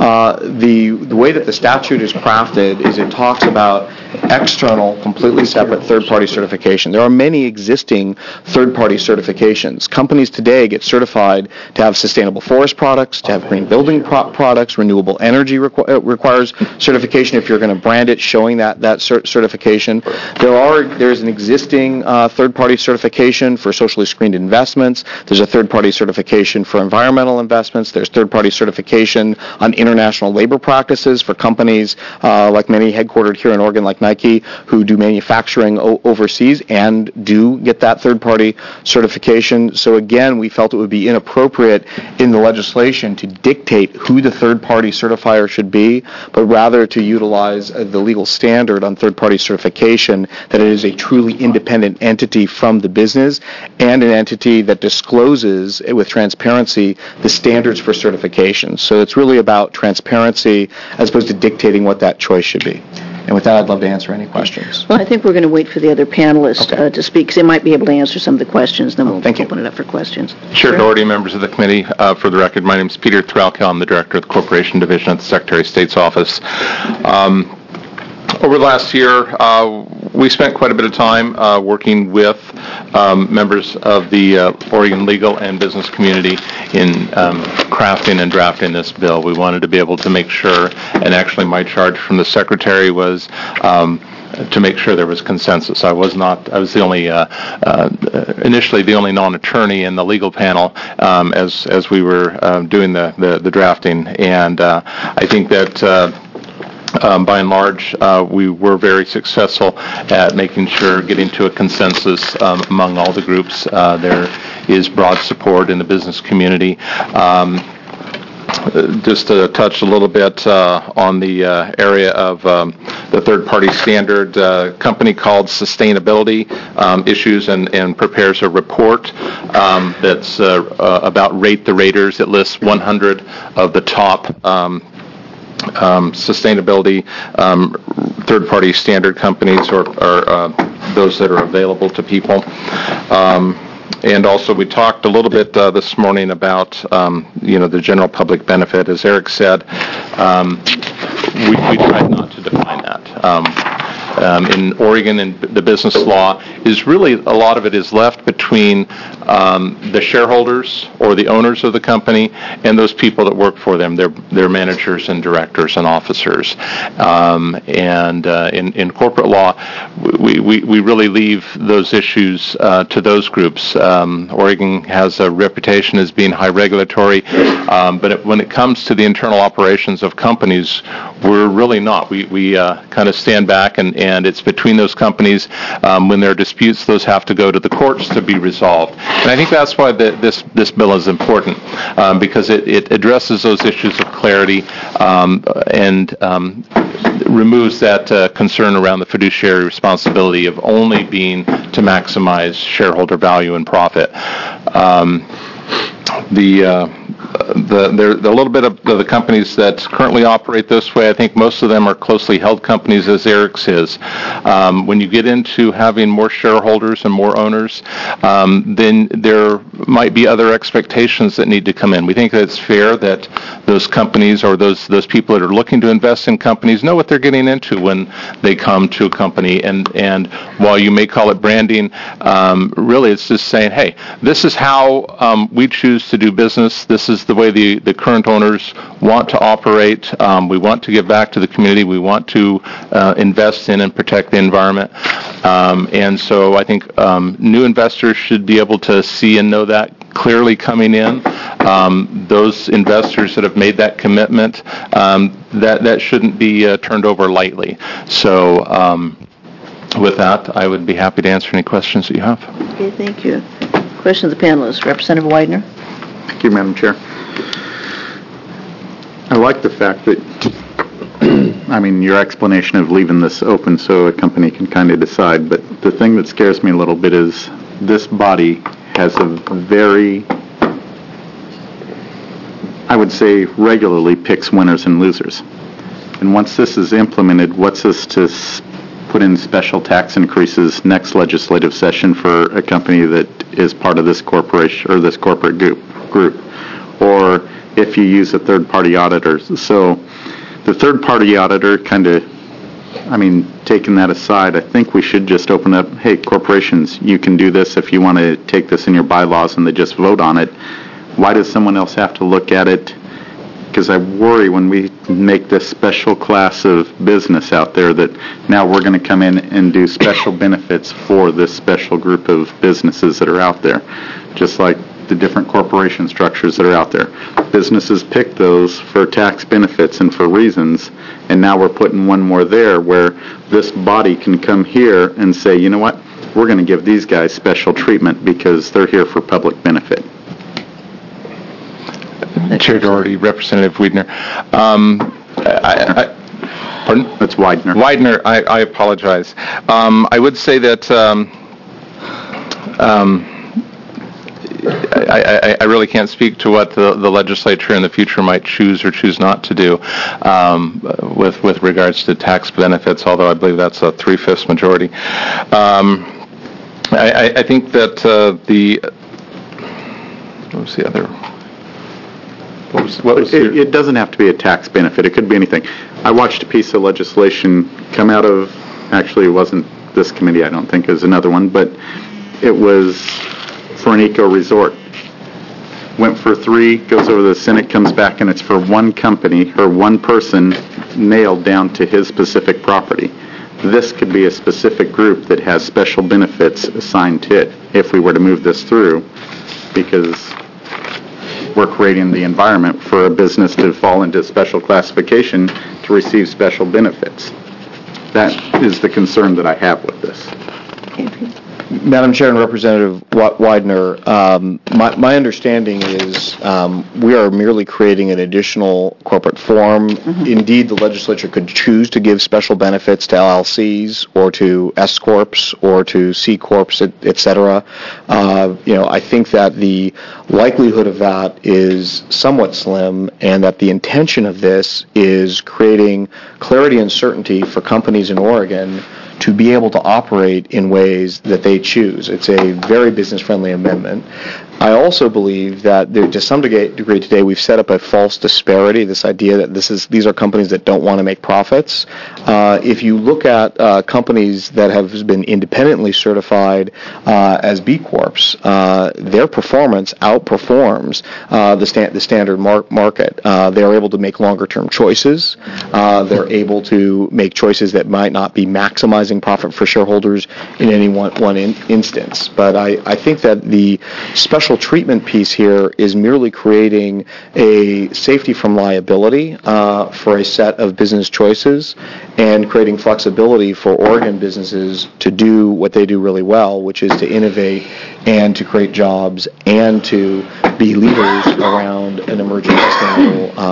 The way that the statute is crafted is it talks about external, completely separate third-party certification. There are many existing third-party certifications. Companies today get certified to have sustainable forest products, to have green building products. Renewable energy requires certification if you're going to brand it, showing that certification. There's an existing third-party certification for socially screened investments. There's a third-party certification for environmental investments. There's third-party certification on international labor practices for companies like many headquartered here in Oregon, like Nike, who do manufacturing overseas and do get that third-party certification. So again, we felt it would be inappropriate in the legislation to dictate who the third-party certifier should be, but rather to utilize the legal standard on third-party certification, that it is a truly independent entity from the business and an entity that discloses with transparency the standards for certification. So it's really about transparency as opposed to dictating what that choice should be. And with that, I'd love to answer any questions. Well, I think we're going to wait for the other panelists to speak, because they might be able to answer some of the questions. Then we'll open it up for questions. Chair Doherty, members of the committee, for the record, my name is Peter Threlke. I'm the Director of the Corporation Division at the Secretary of State's office. Over the last year, we spent quite a bit of time working with members of the Oregon legal and business community in crafting and drafting this bill. We wanted to be able to make sure, and actually my charge from the Secretary was to make sure there was consensus. I was the only, initially the only non-attorney in the legal panel as we were doing the drafting. And I think that by and large, we were very successful at making sure, getting to a consensus among all the groups. There is broad support in the business community. Just to touch a little bit on the area of the third-party standard, company called Sustainability issues and prepares a report that's about Rate the Raters. It lists 100 of the top sustainability third-party standard companies or those that are available to people. And also we talked a little bit this morning about the general public benefit. As Eric said, we tried not to define that. In Oregon, and the business law is really, a lot of it is left between the shareholders or the owners of the company and those people that work for them, their managers and directors and officers. And in corporate law, we really leave those issues to those groups. Oregon has a reputation as being high regulatory, but when it comes to the internal operations of companies, we're really not. We kind of stand back, and it's between those companies. When there are disputes, those have to go to the courts to be resolved. And I think that's why this bill is important, because it addresses those issues of clarity and removes that concern around the fiduciary responsibility of only being to maximize shareholder value and profit. a little bit of the companies that currently operate this way. I think most of them are closely held companies, as Eric's is. When you get into having more shareholders and more owners, then there might be other expectations that need to come in. We think that it's fair that those companies or those people that are looking to invest in companies know what they're getting into when they come to a company. And while you may call it branding, really it's just saying, hey, this is how we choose to do business. This is the way the current owners want to operate. We want to give back to the community. We want to invest in and protect the environment. And so I think new investors should be able to see and know that clearly coming in. Those investors that have made that commitment, that shouldn't be turned over lightly. So with that, I would be happy to answer any questions that you have. Okay, thank you. Question of the panelists. Representative Widener. Thank you, Madam Chair. I like the fact that, your explanation of leaving this open so a company can kind of decide, but the thing that scares me a little bit is this body has a very, I would say, regularly picks winners and losers. And once this is implemented, what's this to put in special tax increases next legislative session for a company that is part of this corporation or this corporate group? Or if you use a third-party auditor. So the third-party auditor taking that aside, I think we should just open up, hey, corporations, you can do this if you want to take this in your bylaws and they just vote on it. Why does someone else have to look at it? Because I worry when we make this special class of business out there that now we're going to come in and do special benefits for this special group of businesses that are out there, just like the different corporation structures that are out there. Businesses pick those for tax benefits and for reasons, and now we're putting one more there where this body can come here and say, you know what, we're going to give these guys special treatment because they're here for public benefit. Chair Doherty, Representative Widener. Pardon? That's Widener. Widener, I apologize. I would say that I really can't speak to what the legislature in the future might choose or choose not to do with regards to tax benefits, although I believe that's a 3/5 majority. I think that what was the other? It doesn't have to be a tax benefit. It could be anything. I watched a piece of legislation come out of, actually it wasn't this committee, I don't think, it was another one, but it was for an eco resort. Went for 3, goes over to the Senate, comes back, and it's for one company or one person nailed down to his specific property. This could be a specific group that has special benefits assigned to it if we were to move this through, because we're creating the environment for a business to fall into special classification to receive special benefits. That is the concern that I have with this. Madam Chair and Representative Widener, my understanding is we are merely creating an additional corporate form. Mm-hmm. Indeed, the legislature could choose to give special benefits to LLCs or to S Corps or to C Corps, et cetera. I think that the likelihood of that is somewhat slim, and that the intention of this is creating clarity and certainty for companies in Oregon to be able to operate in ways that they choose. It's a very business-friendly amendment. I also believe that to some degree today we've set up a false disparity, this idea that these are companies that don't want to make profits. If you look at companies that have been independently certified as B Corps, their performance outperforms the standard market. They are able to make longer-term choices. They're able to make choices that might not be maximizing profit for shareholders in any one instance. But I think that the special treatment piece here is merely creating a safety from liability for a set of business choices and creating flexibility for Oregon businesses to do what they do really well, which is to innovate and to create jobs and to be leaders around an emerging sustainable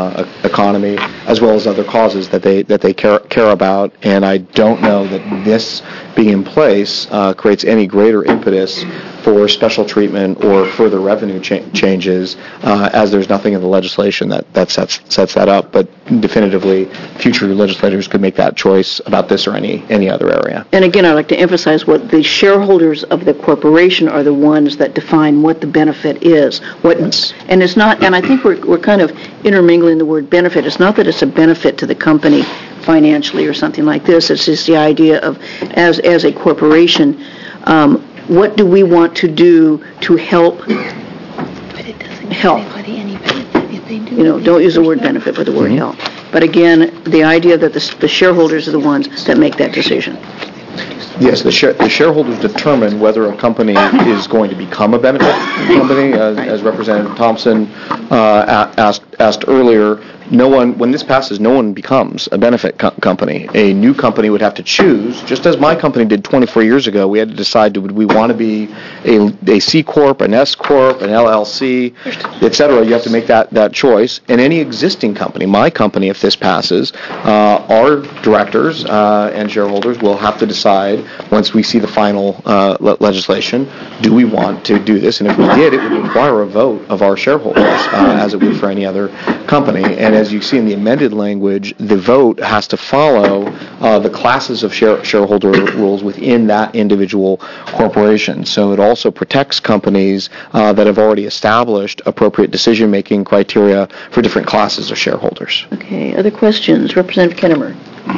economy, as well as other causes that they care about. And I don't know that this being in place creates any greater impetus for special treatment or further revenue changes, as there's nothing in the legislation that sets that up. But definitively, future legislators could make that choice about this or any other area. And again, I'd like to emphasize what the shareholders of the corporation are the ones that define what the benefit is. And it's not, and I think we're kind of intermingling the word benefit. It's not that it's a benefit to the company financially or something like this. It's just the idea of, as a corporation, what do we want to do to help? But it doesn't give anybody any benefit if they do. Don't use the word benefit, but the word help. But again, the idea that the shareholders are the ones that make that decision. Yes, the shareholders determine whether a company is going to become a benefit company. As Representative Thompson asked earlier, when this passes, no one becomes a benefit company. A new company would have to choose, just as my company did 24 years ago. We had to decide, would we want to be a C Corp, an S Corp, an LLC, et cetera. You have to make that choice. And any existing company, my company, if this passes, our directors and shareholders will have to decide, once we see the final legislation, do we want to do this? And if we did, it would require a vote of our shareholders, as it would for any other company. And as you see in the amended language, the vote has to follow the classes of shareholder rules within that individual corporation. So it also protects companies that have already established appropriate decision-making criteria for different classes of shareholders. Okay, other questions? Representative Kennemer.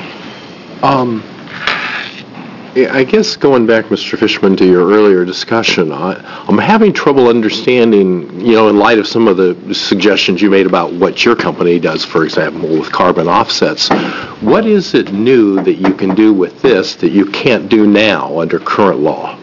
I guess going back, Mr. Fishman, to your earlier discussion, I'm having trouble understanding, in light of some of the suggestions you made about what your company does, for example, with carbon offsets, what is it new that you can do with this that you can't do now under current law?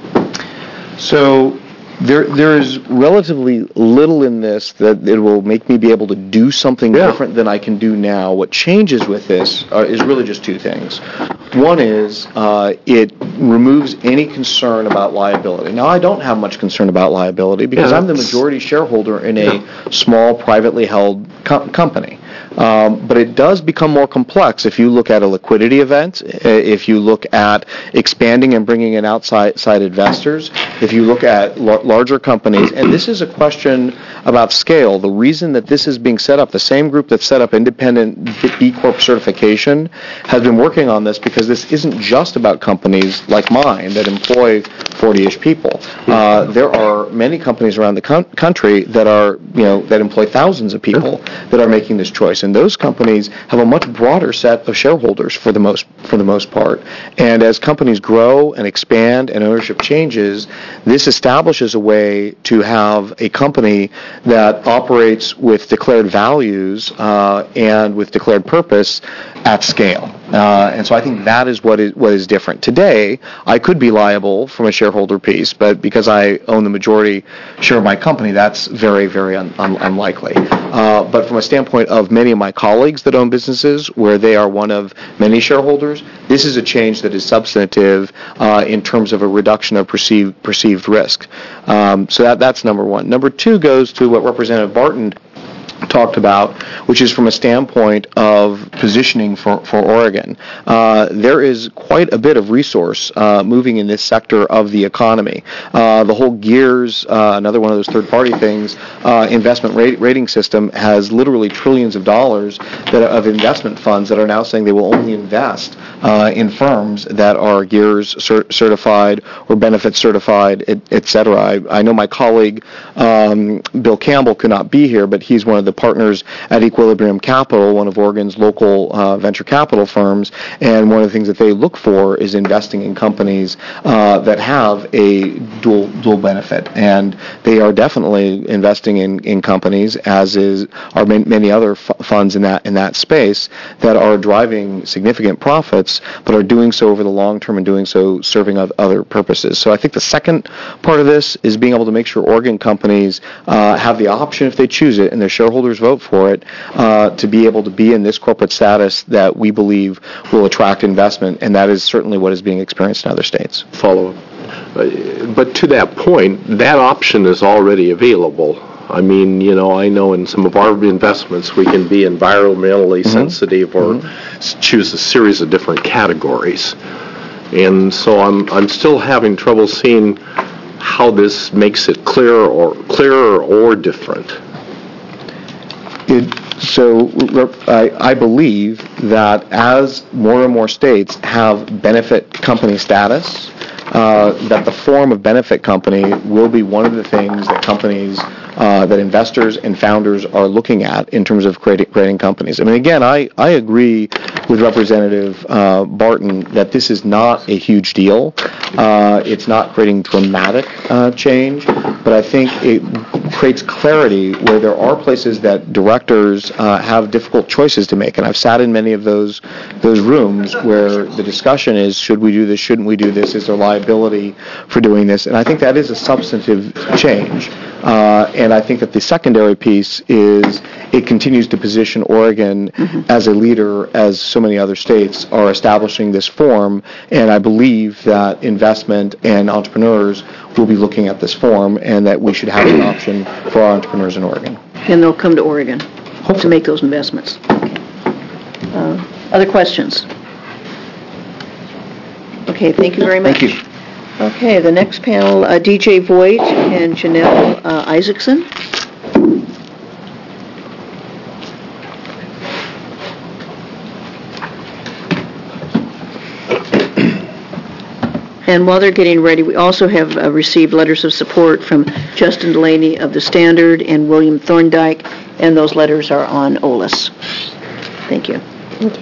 So there is relatively little in this that it will make me be able to do something different than I can do now. What changes with this is really just two things. One is it removes any concern about liability. Now, I don't have much concern about liability because I'm the majority shareholder in a small, privately held company. But it does become more complex if you look at a liquidity event, if you look at expanding and bringing in outside investors, if you look at larger companies. And this is a question about scale. The reason that this is being set up, the same group that set up independent B Corp certification has been working on this because this isn't just about companies like mine that employ 40-ish people. There are many companies around the country that are, that employ thousands of people that are making this choice. And those companies have a much broader set of shareholders for the most part. And as companies grow and expand and ownership changes, this establishes a way to have a company that operates with declared values and with declared purpose at scale. And so I think that is what is different. Today, I could be liable from a shareholder piece, but because I own the majority share of my company, that's very, very unlikely. But from a standpoint of many of my colleagues that own businesses where they are one of many shareholders, this is a change that is substantive in terms of a reduction of perceived risk. So that's number one. Number two goes to what Representative Barton talked about, which is from a standpoint of positioning for Oregon. There is quite a bit of resource moving in this sector of the economy. The whole GEARS, another one of those third-party things, investment rating system has literally trillions of dollars of investment funds that are now saying they will only invest in firms that are GEARS certified or benefit certified, et cetera. I know my colleague Bill Campbell could not be here, but he's one of the partners at Equilibrium Capital, one of Oregon's local venture capital firms, and one of the things that they look for is investing in companies that have a dual benefit, and they are definitely investing in companies, as are many other funds in that space that are driving significant profits, but are doing so over the long term and doing so serving other purposes. So I think the second part of this is being able to make sure Oregon companies have the option, if they choose it, and their shareholders vote for it, to be able to be in this corporate status that we believe will attract investment, and that is certainly what is being experienced in other states. Follow up. But to that point, that option is already available I mean, I know in some of our investments, we can be environmentally sensitive or choose a series of different categories. And so I'm still having trouble seeing how this makes it clearer or different. I believe that as more and more states have benefit company status, that the form of benefit company will be one of the things that companies, that investors and founders are looking at in terms of creating companies. I mean, again, I agree with Representative Barton that this is not a huge deal. It's not creating dramatic change, but I think it creates clarity where there are places that directors have difficult choices to make. And I've sat in many of those rooms where the discussion is, should we do this, shouldn't we do this, is there liability for doing this? And I think that is a substantive change. And I think that the secondary piece is it continues to position Oregon as a leader as so many other states are establishing this form. And I believe that investment and entrepreneurs will be looking at this form and that we should have an option for our entrepreneurs in Oregon. And they'll come to Oregon to make those investments. Other questions? Okay, thank you very much. Thank you. Okay, the next panel, DJ Voigt and Janelle Isaacson. And while they're getting ready, we also have received letters of support from Justin Delaney of the Standard and William Thorndike, and those letters are on OLS. Thank you. Thank you.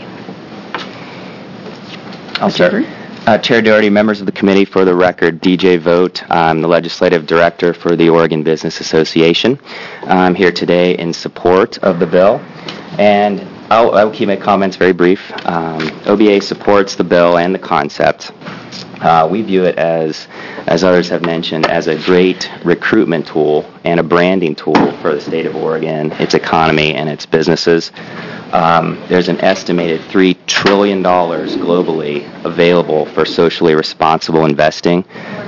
I'll start. Chair Doherty, members of the committee, for the record, DJ Vogt. I'm the Legislative Director for the Oregon Business Association. I'm here today in support of the bill, and I'll keep my comments very brief. OBA supports the bill and the concept. We view it as others have mentioned, as a great recruitment tool and a branding tool for the state of Oregon, its economy, and its businesses. There's an estimated $3 trillion globally available for socially responsible investing.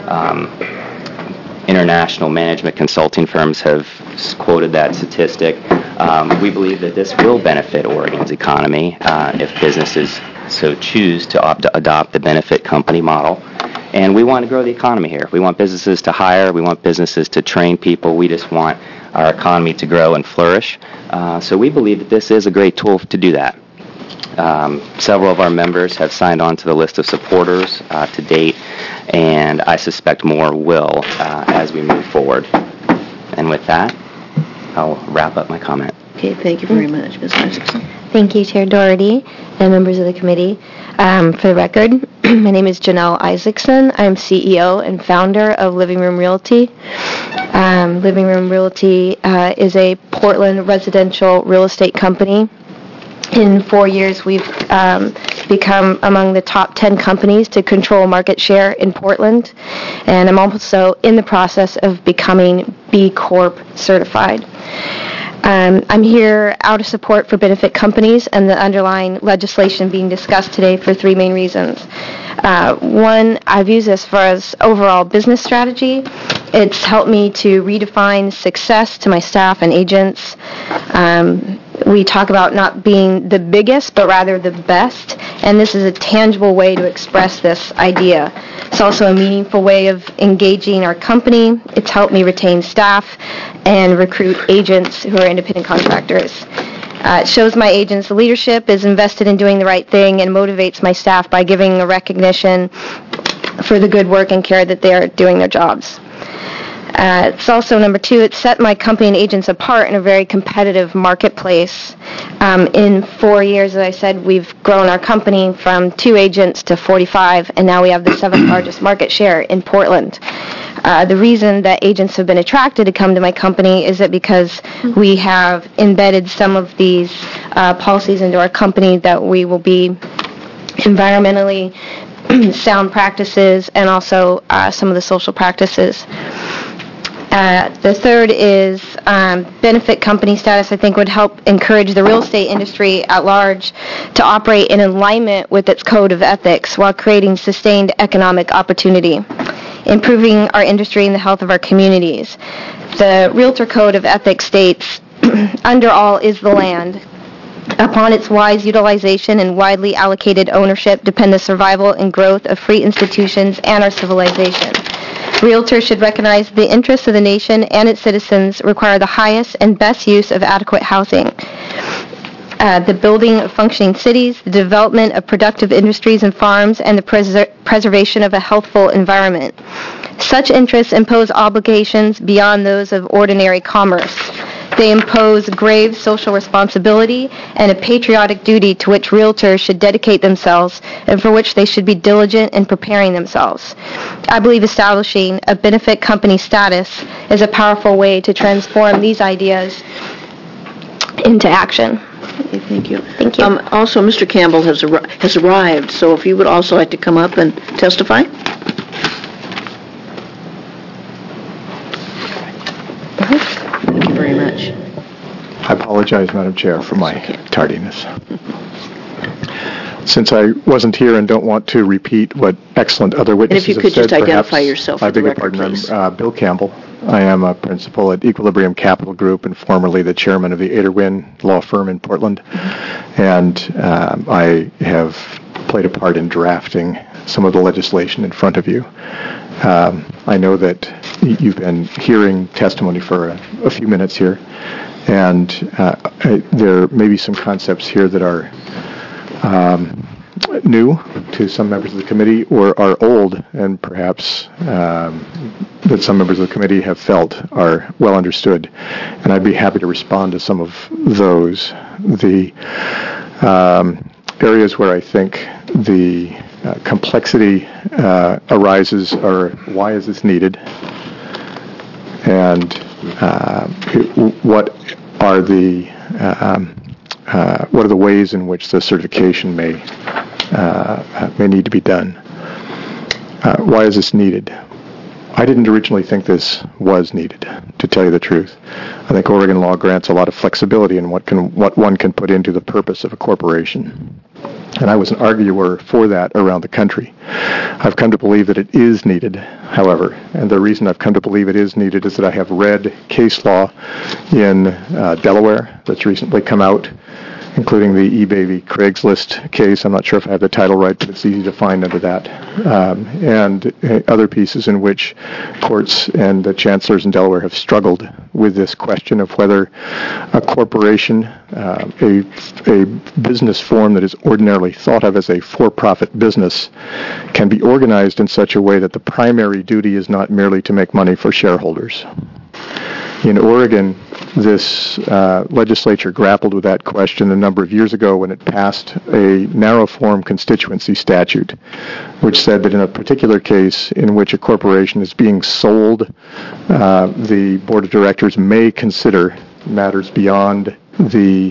International management consulting firms have quoted that statistic. We believe that this will benefit Oregon's economy if businesses so choose to adopt the benefit company model. And we want to grow the economy here. We want businesses to hire. We want businesses to train people. We just want our economy to grow and flourish. So we believe that this is a great tool to do that. Several of our members have signed on to the list of supporters to date, and I suspect more will as we move forward. And with that, I'll wrap up my comment. Okay, thank you very much, Ms. Isaacson. Thank you, Chair Doherty and members of the committee. For the record, my name is Janelle Isaacson. I'm CEO and founder of Living Room Realty. Living Room Realty is a Portland residential real estate company. In 4 years, we've become among the top 10 companies to control market share in Portland, and I'm also in the process of becoming B Corp certified. I'm here out of support for benefit companies and the underlying legislation being discussed today for three main reasons. One, I've used this for as overall business strategy. It's helped me to redefine success to my staff and agents. We talk about not being the biggest, but rather the best, and this is a tangible way to express this idea. It's also a meaningful way of engaging our company. It's helped me retain staff and recruit agents who are independent contractors. It shows my agents the leadership is invested in doing the right thing and motivates my staff by giving a recognition for the good work and care that they are doing their jobs. It's also, number two, it set my company and agents apart in a very competitive marketplace. In 4 years, as I said, we've grown our company from 2 agents to 45, and now we have the 7th largest market share in Portland. The reason that agents have been attracted to come to my company is that because we have embedded some of these policies into our company that we will be environmentally sound practices and also some of the social practices. The third is benefit company status, I think, would help encourage the real estate industry at large to operate in alignment with its code of ethics while creating sustained economic opportunity. improving our industry and the health of our communities. The Realtor Code of Ethics states, under all is the land. Upon its wise utilization and widely allocated ownership depend the survival and growth of free institutions and our civilization. Realtors should recognize the interests of the nation and its citizens require the highest and best use of adequate housing. The building of functioning cities, the development of productive industries and farms, and the preservation of a healthful environment. Such interests impose obligations beyond those of ordinary commerce. They impose grave social responsibility and a patriotic duty to which realtors should dedicate themselves and for which they should be diligent in preparing themselves. I believe establishing a benefit company status is a powerful way to transform these ideas into action. Okay, thank you. Thank you. Also, Mr. Campbell has arrived, so if you would also like to come up and testify. Thank you very much. I apologize, Madam Chair, for my tardiness. Since I wasn't here and don't want to repeat what excellent other witnesses have said, and if you could just identify yourself for the record, please. I'm Bill Campbell. I am a principal at Equilibrium Capital Group and formerly the chairman of the Aderwin law firm in Portland. And I have played a part in drafting some of the legislation in front of you. I know that you've been hearing testimony for a few minutes here, and there may be some concepts here that are new to some members of the committee or are old and perhaps that some members of the committee have felt are well understood. And I'd be happy to respond to some of those. The areas where I think the complexity arises are why is this needed, and what are the ways in which the certification may need to be done. Why is this needed? I didn't originally think this was needed, to tell you the truth. I think Oregon law grants a lot of flexibility in what one can put into the purpose of a corporation. And I was an arguer for that around the country. I've come to believe that it is needed, however, and the reason I've come to believe it is needed is that I have read case law in Delaware that's recently come out, including the eBay v. Craigslist case. I'm not sure if I have the title right, but it's easy to find under that. And other pieces in which courts and the chancellors in Delaware have struggled with this question of whether a corporation, a business form that is ordinarily thought of as a for-profit business, can be organized in such a way that the primary duty is not merely to make money for shareholders. In Oregon, this legislature grappled with that question a number of years ago when it passed a narrow-form constituency statute, which said that in a particular case in which a corporation is being sold, the board of directors may consider matters beyond the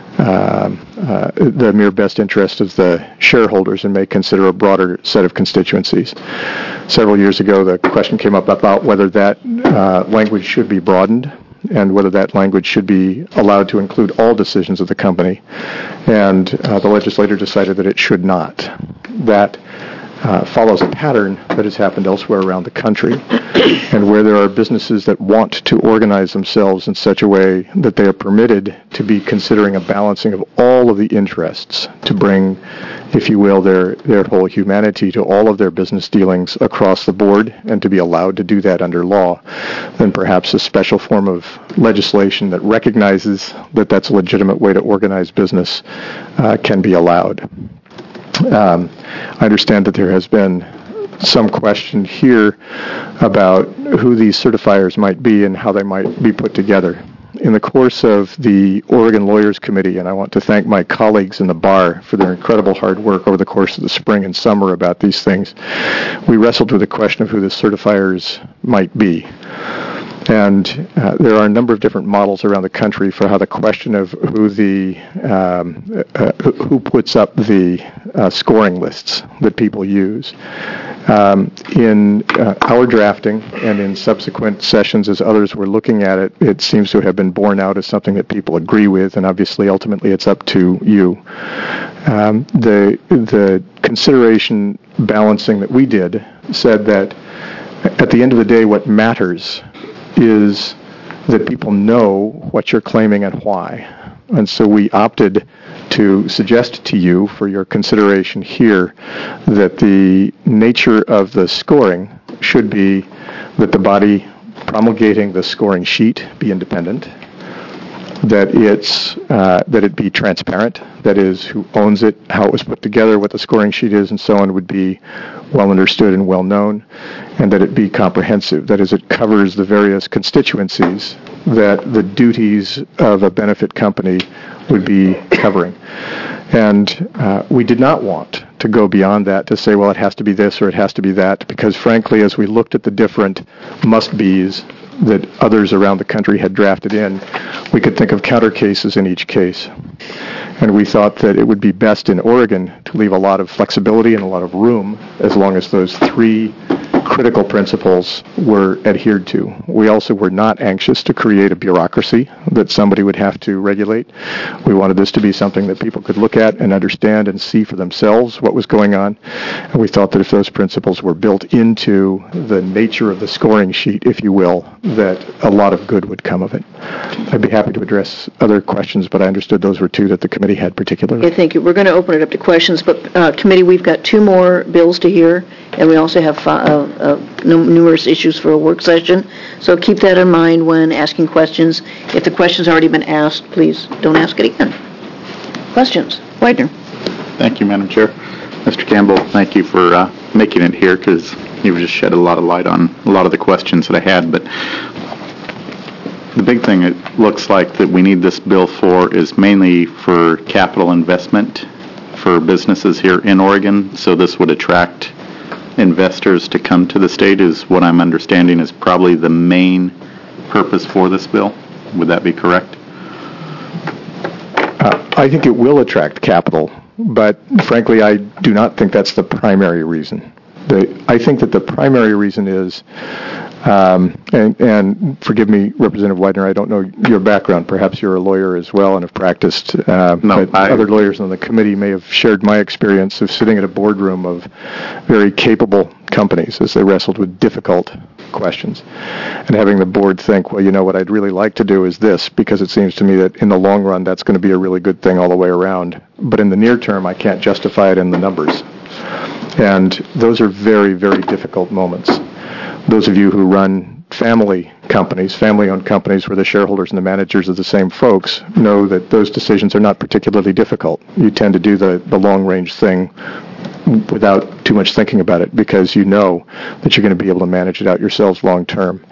mere best interest of the shareholders and may consider a broader set of constituencies. Several years ago, the question came up about whether that language should be broadened and whether that language should be allowed to include all decisions of the company. And the legislature decided that it should not. That follows a pattern that has happened elsewhere around the country, and where there are businesses that want to organize themselves in such a way that they are permitted to be considering a balancing of all of the interests to bring, if you will, their whole humanity to all of their business dealings across the board, and to be allowed to do that under law, then perhaps a special form of legislation that recognizes that that's a legitimate way to organize business can be allowed. I understand that there has been some question here about who these certifiers might be and how they might be put together. In the course of the Oregon Lawyers Committee, and I want to thank my colleagues in the bar for their incredible hard work over the course of the spring and summer about these things, we wrestled with the question of who the certifiers might be. And there are a number of different models around the country for how the question of who puts up the scoring lists that people use. In our drafting and in subsequent sessions as others were looking at it, it seems to have been borne out as something that people agree with, and obviously ultimately it's up to you. The consideration balancing that we did said that At the end of the day, what matters is that people know what you're claiming and why. And so we opted to suggest to you for your consideration here that the nature of the scoring should be that the body promulgating the scoring sheet be independent, that it be transparent, that is, who owns it, how it was put together, what the scoring sheet is, and so on would be well understood and well known, and that it be comprehensive, that is, it covers the various constituencies that the duties of a benefit company would be covering. And we did not want to go beyond that to say, well, it has to be this or it has to be that, because frankly, as we looked at the different must-be's that others around the country had drafted in, we could think of counter cases in each case. And we thought that it would be best in Oregon to leave a lot of flexibility and a lot of room as long as those three critical principles were adhered to. We also were not anxious to create a bureaucracy that somebody would have to regulate. We wanted this to be something that people could look at and understand and see for themselves what was going on. And we thought that if those principles were built into the nature of the scoring sheet, if you will, that a lot of good would come of it. I'd be happy to address other questions, but I understood those were two that the committee had particularly. Okay, thank you. We're going to open it up to questions, but committee, we've got two more bills to hear, and we also have numerous issues for a work session. So keep that in mind when asking questions. If the question's already been asked, please don't ask it again. Questions? Widener. Thank you, Madam Chair. Mr. Campbell, thank you for making it here, because you've just shed a lot of light on a lot of the questions that I had. But the big thing it looks like that we need this bill for is mainly for capital investment for businesses here in Oregon. So this would attract investors to come to the state, is what I'm understanding is probably the main purpose for this bill. Would that be correct? I think it will attract capital, but frankly, I do not think that's the primary reason. I think that the primary reason is, and forgive me, Representative Widener, I don't know your background. Perhaps you're a lawyer as well and have practiced. But other lawyers on the committee may have shared my experience of sitting at a boardroom of very capable companies as they wrestled with difficult questions, and having the board think, well, you know, what I'd really like to do is this, because it seems to me that in the long run that's going to be a really good thing all the way around. But in the near term, I can't justify it in the numbers. And those are very, very difficult moments. Those of you who run family companies, family-owned companies where the shareholders and the managers are the same folks, know that those decisions are not particularly difficult. You tend to do the long-range thing without too much thinking about it, because you know that you're going to be able to manage it out yourselves long term.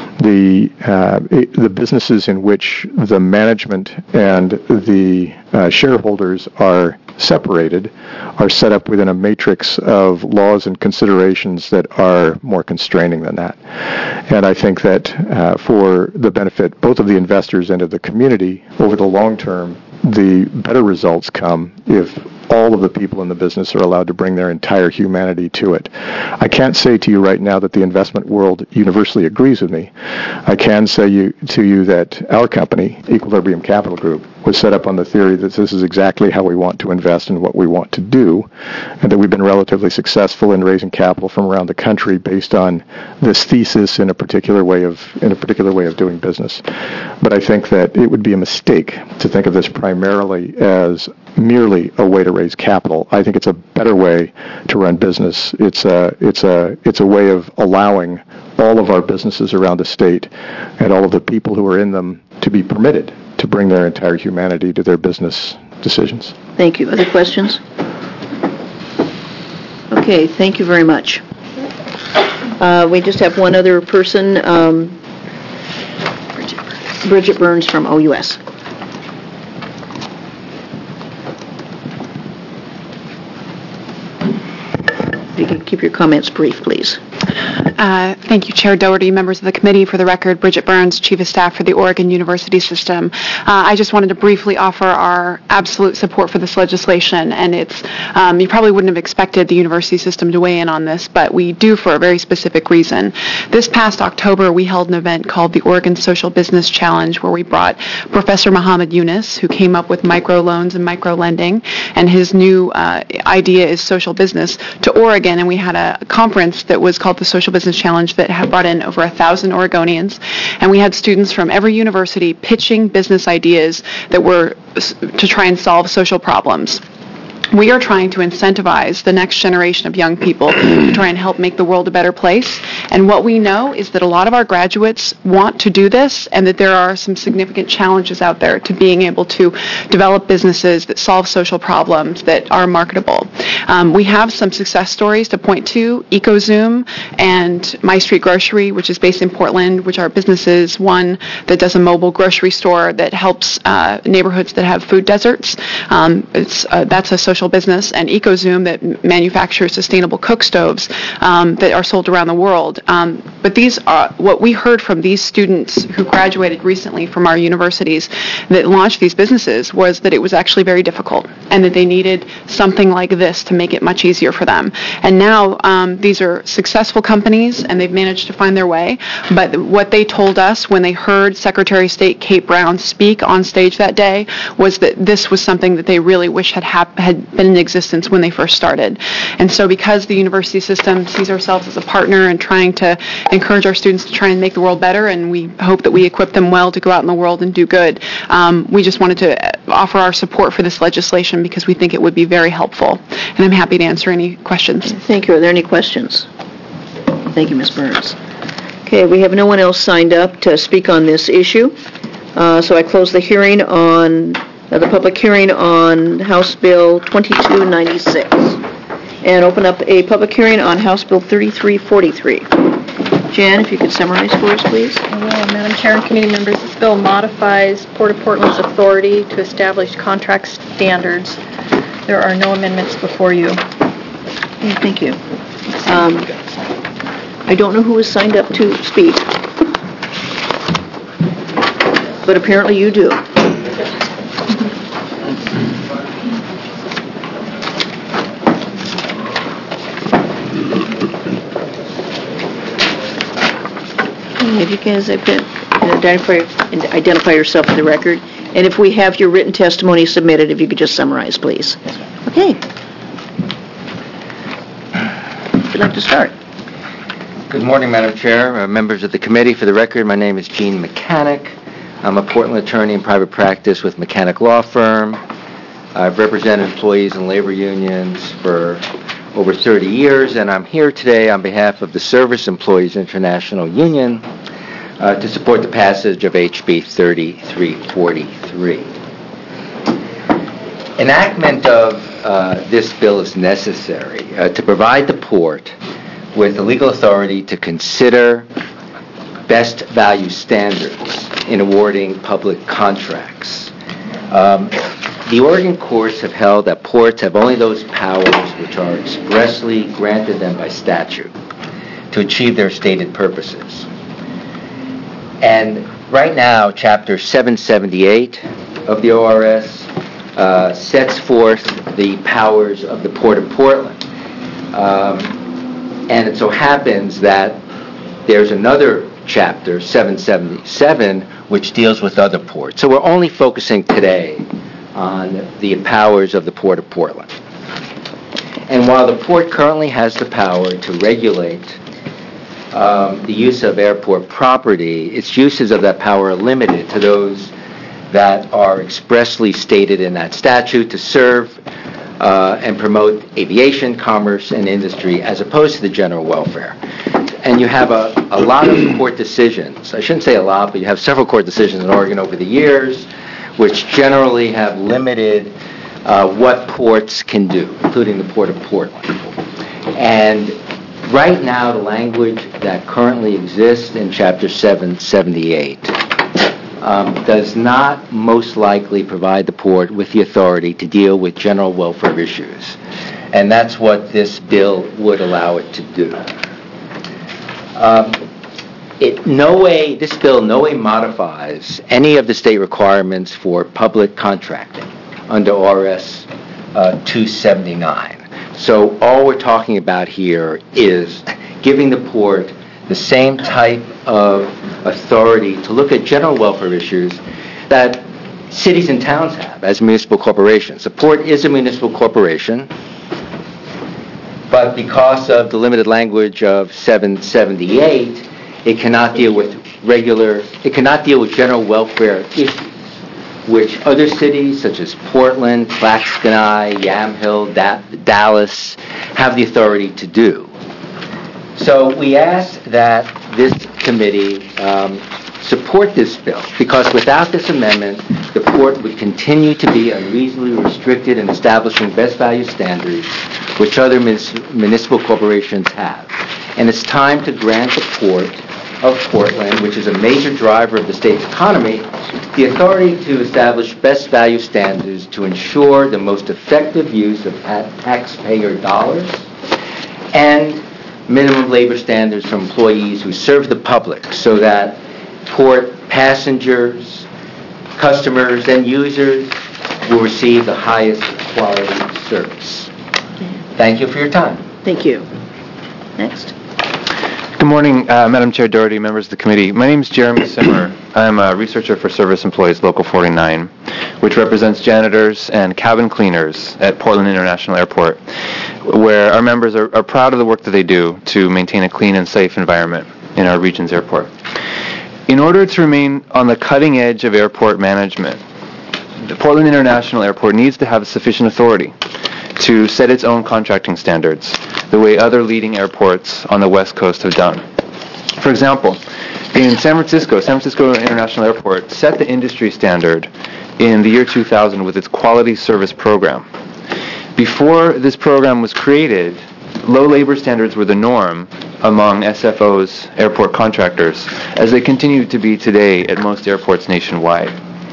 The businesses in which the management and the shareholders are separated are set up within a matrix of laws and considerations that are more constraining than that. And I think that for the benefit both of the investors and of the community, over the long term, the better results come if all of the people in the business are allowed to bring their entire humanity to it. I can't say to you right now that the investment world universally agrees with me. I can say to you that our company, Equilibrium Capital Group, was set up on the theory that this is exactly how we want to invest and what we want to do, and that we've been relatively successful in raising capital from around the country based on this thesis in a particular way of doing business. But I think that it would be a mistake to think of this primarily as merely a way to raise capital. I think it's a better way to run business. It's a way of allowing all of our businesses around the state and all of the people who are in them to be permitted to bring their entire humanity to their business decisions. Thank you. Other questions? Okay, thank you very much. We just have one other person, Bridget Burns from OUS. If you can keep your comments brief, please. Thank you, Chair Doherty, members of the committee. For the record, Bridget Burns, Chief of Staff for the Oregon University System. I just wanted to briefly offer our absolute support for this legislation, and it's, you probably wouldn't have expected the university system to weigh in on this, but we do for a very specific reason. This past October, we held an event called the Oregon Social Business Challenge, where we brought Professor Muhammad Yunus, who came up with microloans and microlending, and his new idea is social business, to Oregon, and we had a conference that was called the Social Business Challenge that had brought in over 1,000 Oregonians, and we had students from every university pitching business ideas that were to try and solve social problems. We are trying to incentivize the next generation of young people to try and help make the world a better place. And what we know is that a lot of our graduates want to do this, and that there are some significant challenges out there to being able to develop businesses that solve social problems that are marketable. We have some success stories to point to: EcoZoom and My Street Grocery, which is based in Portland, which are businesses. One that does a mobile grocery store that helps neighborhoods that have food deserts. That's a social business, and EcoZoom that manufactures sustainable cook stoves that are sold around the world. But these are what we heard from these students who graduated recently from our universities that launched these businesses, was that it was actually very difficult, and that they needed something like this to make it much easier for them. And now these are successful companies, and they've managed to find their way. But what they told us when they heard Secretary of State Kate Brown speak on stage that day was that this was something that they really wish had been in existence when they first started. And so because the university system sees ourselves as a partner and trying to encourage our students to try and make the world better, and we hope that we equip them well to go out in the world and do good, we just wanted to offer our support for this legislation because we think it would be very helpful. And I'm happy to answer any questions. Thank you. Are there any questions? Thank you, Ms. Burns. Okay, we have no one else signed up to speak on this issue. So I close the hearing on the public hearing on House Bill 2296 and open up a public hearing on House Bill 3343. Jan, if you could summarize for us, please. Madam Chair and committee members, this bill modifies Port of Portland's authority to establish contract standards. There are no amendments before you. Okay, thank you. I don't know who is signed up to speak, but apparently you do. If you can, identify yourself for the record, and if we have your written testimony submitted, if you could just summarize, please. Okay. Would you like to start? Good morning, Madam Chair, members of the committee. For the record, my name is Gene Mechanic. I'm a Portland attorney in private practice with Mechanic Law Firm. I've represented employees and labor unions for over 30 years, and I'm here today on behalf of the Service Employees International Union to support the passage of HB 3343. Enactment of this bill is necessary to provide the Port with the legal authority to consider best value standards in awarding public contracts. The Oregon courts have held that ports have only those powers which are expressly granted them by statute to achieve their stated purposes. And right now, Chapter 778 of the ORS sets forth the powers of the Port of Portland. And it so happens that there's another chapter, 777, which deals with other ports. So we're only focusing today on the powers of the Port of Portland. And while the Port currently has the power to regulate the use of airport property, its uses of that power are limited to those that are expressly stated in that statute to serve and promote aviation, commerce, and industry as opposed to the general welfare. And you have a lot of court decisions. I shouldn't say a lot, but you have several court decisions in Oregon over the years which generally have limited what ports can do, including the Port of Portland. And right now, the language that currently exists in Chapter 778 does not most likely provide the Port with the authority to deal with general welfare issues. And that's what this bill would allow it to do. This bill in no way modifies any of the state requirements for public contracting under ORS 279. So all we're talking about here is giving the Port the same type of authority to look at general welfare issues that cities and towns have as municipal corporations. The Port is a municipal corporation, but because of the limited language of 778, it cannot deal with general welfare issues, which other cities such as Portland, Clackamas, Yamhill, Dallas have the authority to do. So we ask that this committee support this bill, because without this amendment, the port would continue to be unreasonably restricted in establishing best value standards, which other municipal corporations have. And it's time to grant the Port of Portland, which is a major driver of the state's economy, the authority to establish best value standards to ensure the most effective use of taxpayer dollars and minimum labor standards for employees who serve the public, so that port passengers, customers, and users will receive the highest quality service. Thank you for your time. Thank you. Next. Good morning, Madam Chair Doherty, members of the committee. My name is Jeremy Simmer. I'm a researcher for Service Employees Local 49, which represents janitors and cabin cleaners at Portland International Airport, where our members are proud of the work that they do to maintain a clean and safe environment in our region's airport. In order to remain on the cutting edge of airport management, the Portland International Airport needs to have sufficient authority to set its own contracting standards, the way other leading airports on the West Coast have done. For example, in San Francisco International Airport set the industry standard in the year 2000 with its quality service program. Before this program was created, low labor standards were the norm among SFO's airport contractors, as they continue to be today at most airports nationwide.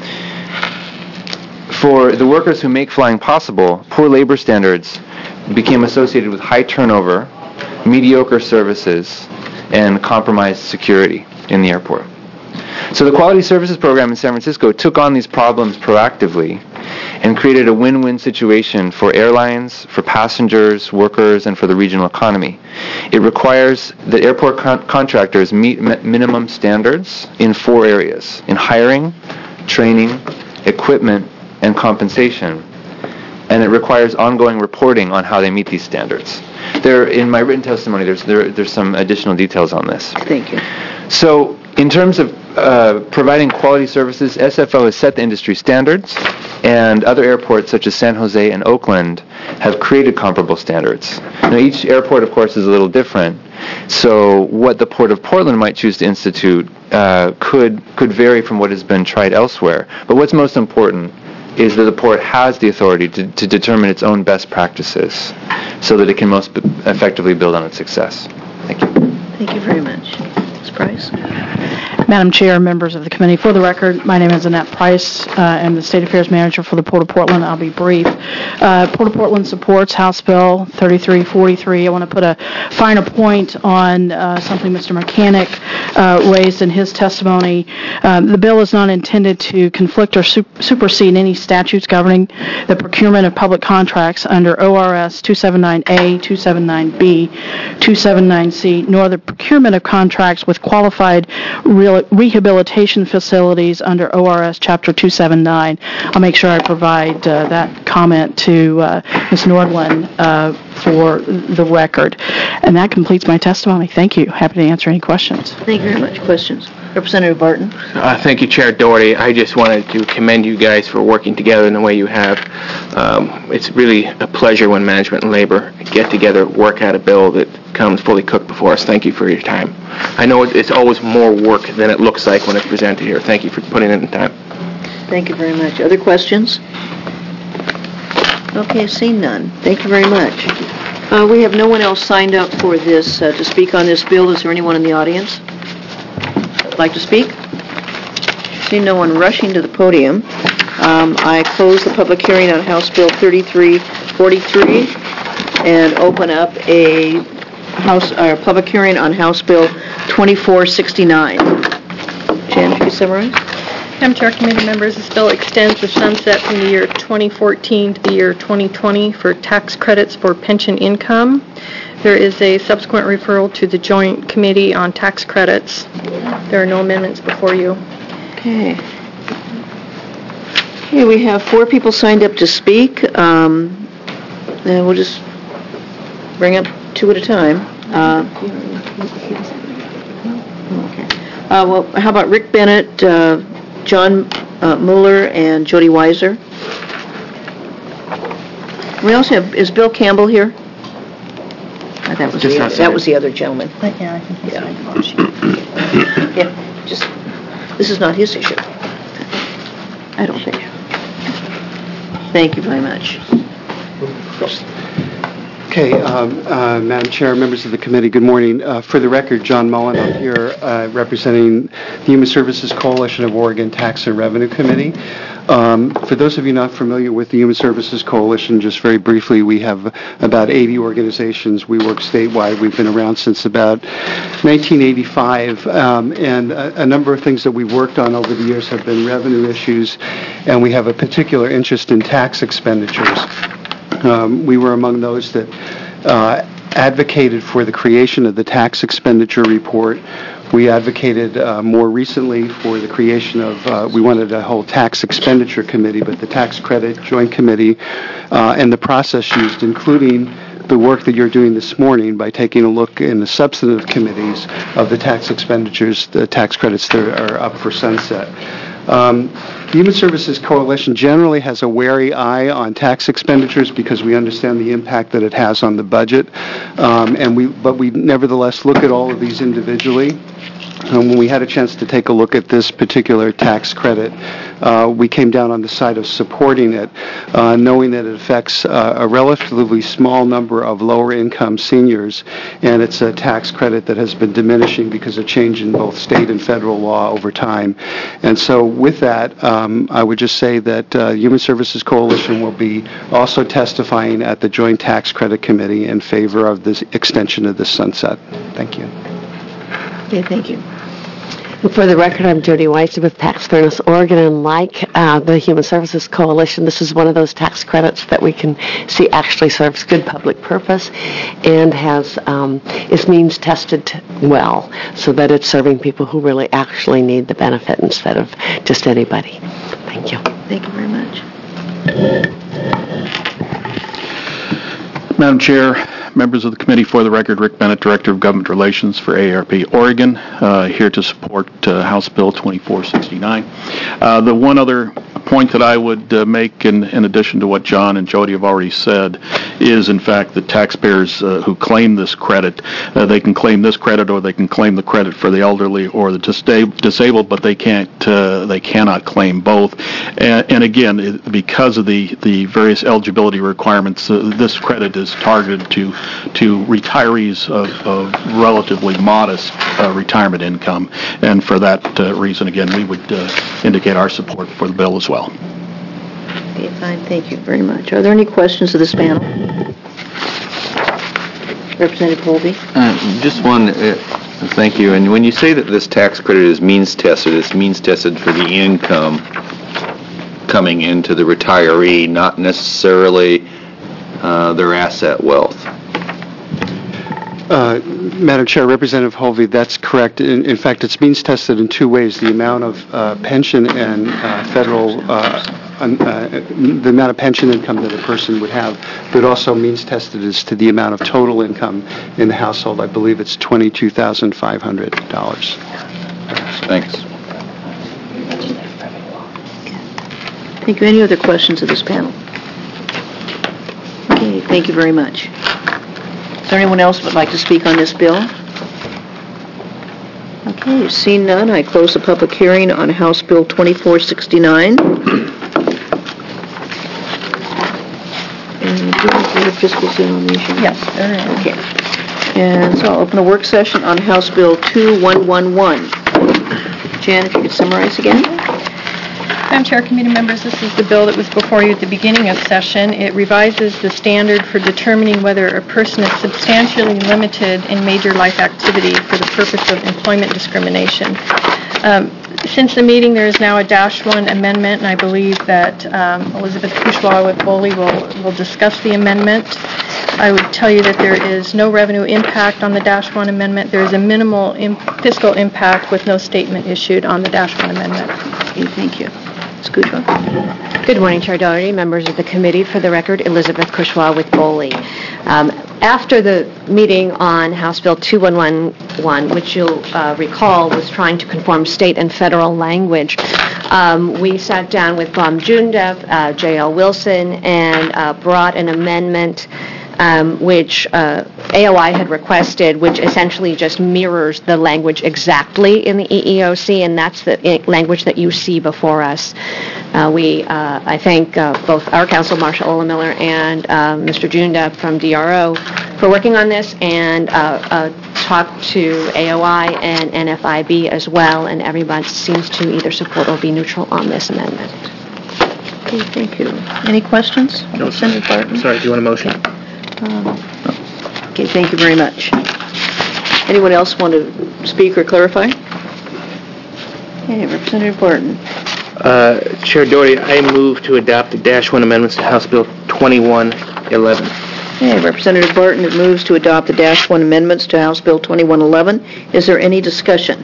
For the workers who make flying possible, poor labor standards became associated with high turnover, mediocre services, and compromised security in the airport. So the Quality Services Program in San Francisco took on these problems proactively and created a win-win situation for airlines, for passengers, workers, and for the regional economy. It requires that airport contractors meet minimum standards in 4 areas: in hiring, training, equipment, and compensation. And it requires ongoing reporting on how they meet these standards. In my written testimony, there's some additional details on this. Thank you. So, in terms of providing quality services, SFO has set the industry standards, and other airports such as San Jose and Oakland have created comparable standards. Now, each airport, of course, is a little different, so what the Port of Portland might choose to institute could vary from what has been tried elsewhere. But what's most important is that the port has the authority to determine its own best practices so that it can most effectively build on its success. Thank you. Thank you very much. Ms. Price? Madam Chair, members of the committee, for the record, my name is Annette Price. I'm the State Affairs Manager for the Port of Portland. I'll be brief. Port of Portland supports House Bill 3343. I want to put a finer point on something Mr. Mechanic raised in his testimony. The bill is not intended to conflict or supersede any statutes governing the procurement of public contracts under ORS 279A, 279B, 279C, nor the procurement of contracts with qualified rehabilitation facilities under ORS Chapter 279. I'll make sure I provide that comment to Ms. Nordlund for the record. And that completes my testimony. Thank you. Happy to answer any questions. Thank you very much. Questions? Representative Barton? Thank you, Chair Doherty. I just wanted to commend you guys for working together in the way you have. It's really a pleasure when management and labor get together, work out a bill that comes fully cooked before us. Thank you for your time. I know it's always more work than it looks like when it's presented here. Thank you for putting in the time. Thank you very much. Other questions? Okay, seeing none. Thank you very much. We have no one else signed up for this to speak on this bill. Is there anyone in the audience like to speak? See no one rushing to the podium. I close the public hearing on House Bill 3343 and open up a public hearing on House Bill 2469. Jan, if you summarize? Madam Chair, committee members, this bill extends the sunset from the year 2014 to the year 2020 for tax credits for pension income. There is a subsequent referral to the Joint Committee on Tax Credits. There are no amendments before you. Okay. Okay, we have 4 people signed up to speak. And we'll just bring up two at a time. Okay. Well, how about Rick Bennett, John Mueller, and Jody Weiser? We also have, is Bill Campbell here? That was the other gentleman. Yeah, I think he's Yeah, just, this is not his issue. I don't think. Thank you very much. Okay, Madam Chair, members of the committee, good morning. For the record, John Mullen, I'm here representing the Human Services Coalition of Oregon Tax and Revenue Committee. For those of you not familiar with the Human Services Coalition, just very briefly, we have about 80 organizations. We work statewide. We've been around since about 1985, and a number of things that we've worked on over the years have been revenue issues, and we have a particular interest in tax expenditures. We were among those that advocated for the creation of the tax expenditure report. We advocated more recently for the creation of, we wanted a whole tax expenditure committee, but the tax credit joint committee and the process used, including the work that you're doing this morning by taking a look in the substantive committees of the tax expenditures, the tax credits that are up for sunset. The Human Services Coalition generally has a wary eye on tax expenditures because we understand the impact that it has on the budget, but we nevertheless look at all of these individually. When we had a chance to take a look at this particular tax credit, we came down on the side of supporting it, knowing that it affects a relatively small number of lower-income seniors, and it's a tax credit that has been diminishing because of change in both state and federal law over time. And so with that, I would just say that Human Services Coalition will be also testifying at the Joint Tax Credit Committee in favor of this extension of the sunset. Thank you. Okay, thank you. For the record, I'm Jody Weiser with Tax Fairness Oregon, and like the Human Services Coalition, this is one of those tax credits that we can see actually serves good public purpose and is means tested well, so that it's serving people who really actually need the benefit instead of just anybody. Thank you. Thank you very much. Madam Chair, members of the committee, for the record, Rick Bennett, Director of Government Relations for AARP Oregon, here to support House Bill 2469. The one other point that I would make, in addition to what John and Jody have already said, is in fact that taxpayers who claim this credit, they can claim this credit or they can claim the credit for the elderly or the disabled, but they cannot claim both. And again, because of the various eligibility requirements, this credit is targeted to retirees of relatively modest retirement income, and for that reason, again, we would indicate our support for the bill as well. Okay, fine. Thank you very much. Are there any questions of this panel? Representative Colby? Just one. Thank you. And when you say that this tax credit is means tested, it's means tested for the income coming into the retiree, not necessarily their asset wealth. Madam Chair, Representative Holvey, that's correct. In fact, it's means tested in two ways: the amount of pension and federal, the amount of pension income that a person would have, but also means tested as to the amount of total income in the household. I believe it's $22,500. Thanks. Thank you. Any other questions of this panel? Okay, thank you very much. Is there anyone else who would like to speak on this bill? Okay, seeing none, I close the public hearing on House Bill 2469. And do we have fiscal on the issue? Yes, there is. Okay. And so I'll open the work session on House Bill 2111. Jan, if you could summarize again. Madam Chair, committee members, this is the bill that was before you at the beginning of session. It revises the standard for determining whether a person is substantially limited in major life activity for the purpose of employment discrimination. Since the meeting, there is now a -1 amendment, and I believe that Elizabeth Kushwaha with Foley will discuss the amendment. I would tell you that there is no revenue impact on the -1 amendment. There is a minimal fiscal impact with no statement issued on the -1 amendment. Okay, thank you. Ms. Kuchwa? Good morning, Chair Doherty, members of the committee. For the record, Elizabeth Kushwa with BOLI. After the meeting on House Bill 2111, which you'll recall was trying to conform state and federal language, we sat down with Bob Jundev, J.L. Wilson, and brought an amendment which AOI had requested, which essentially just mirrors the language exactly in the EEOC, and that's the language that you see before us. I thank both our counsel, Marsha Olamiller, and Mr. Jundev from DRO for working on this, and talked to AOI and NFIB as well, and everyone seems to either support or be neutral on this amendment. Okay, thank you. Any questions? No, Senator Barton? Sorry, do you want a motion? Okay, thank you very much. Anyone else want to speak or clarify? Okay, Representative Barton. Chair Doherty, I move to adopt the Dash 1 amendments to House Bill 2111. Okay, Representative Barton moves to adopt the Dash 1 amendments to House Bill 2111. Is there any discussion?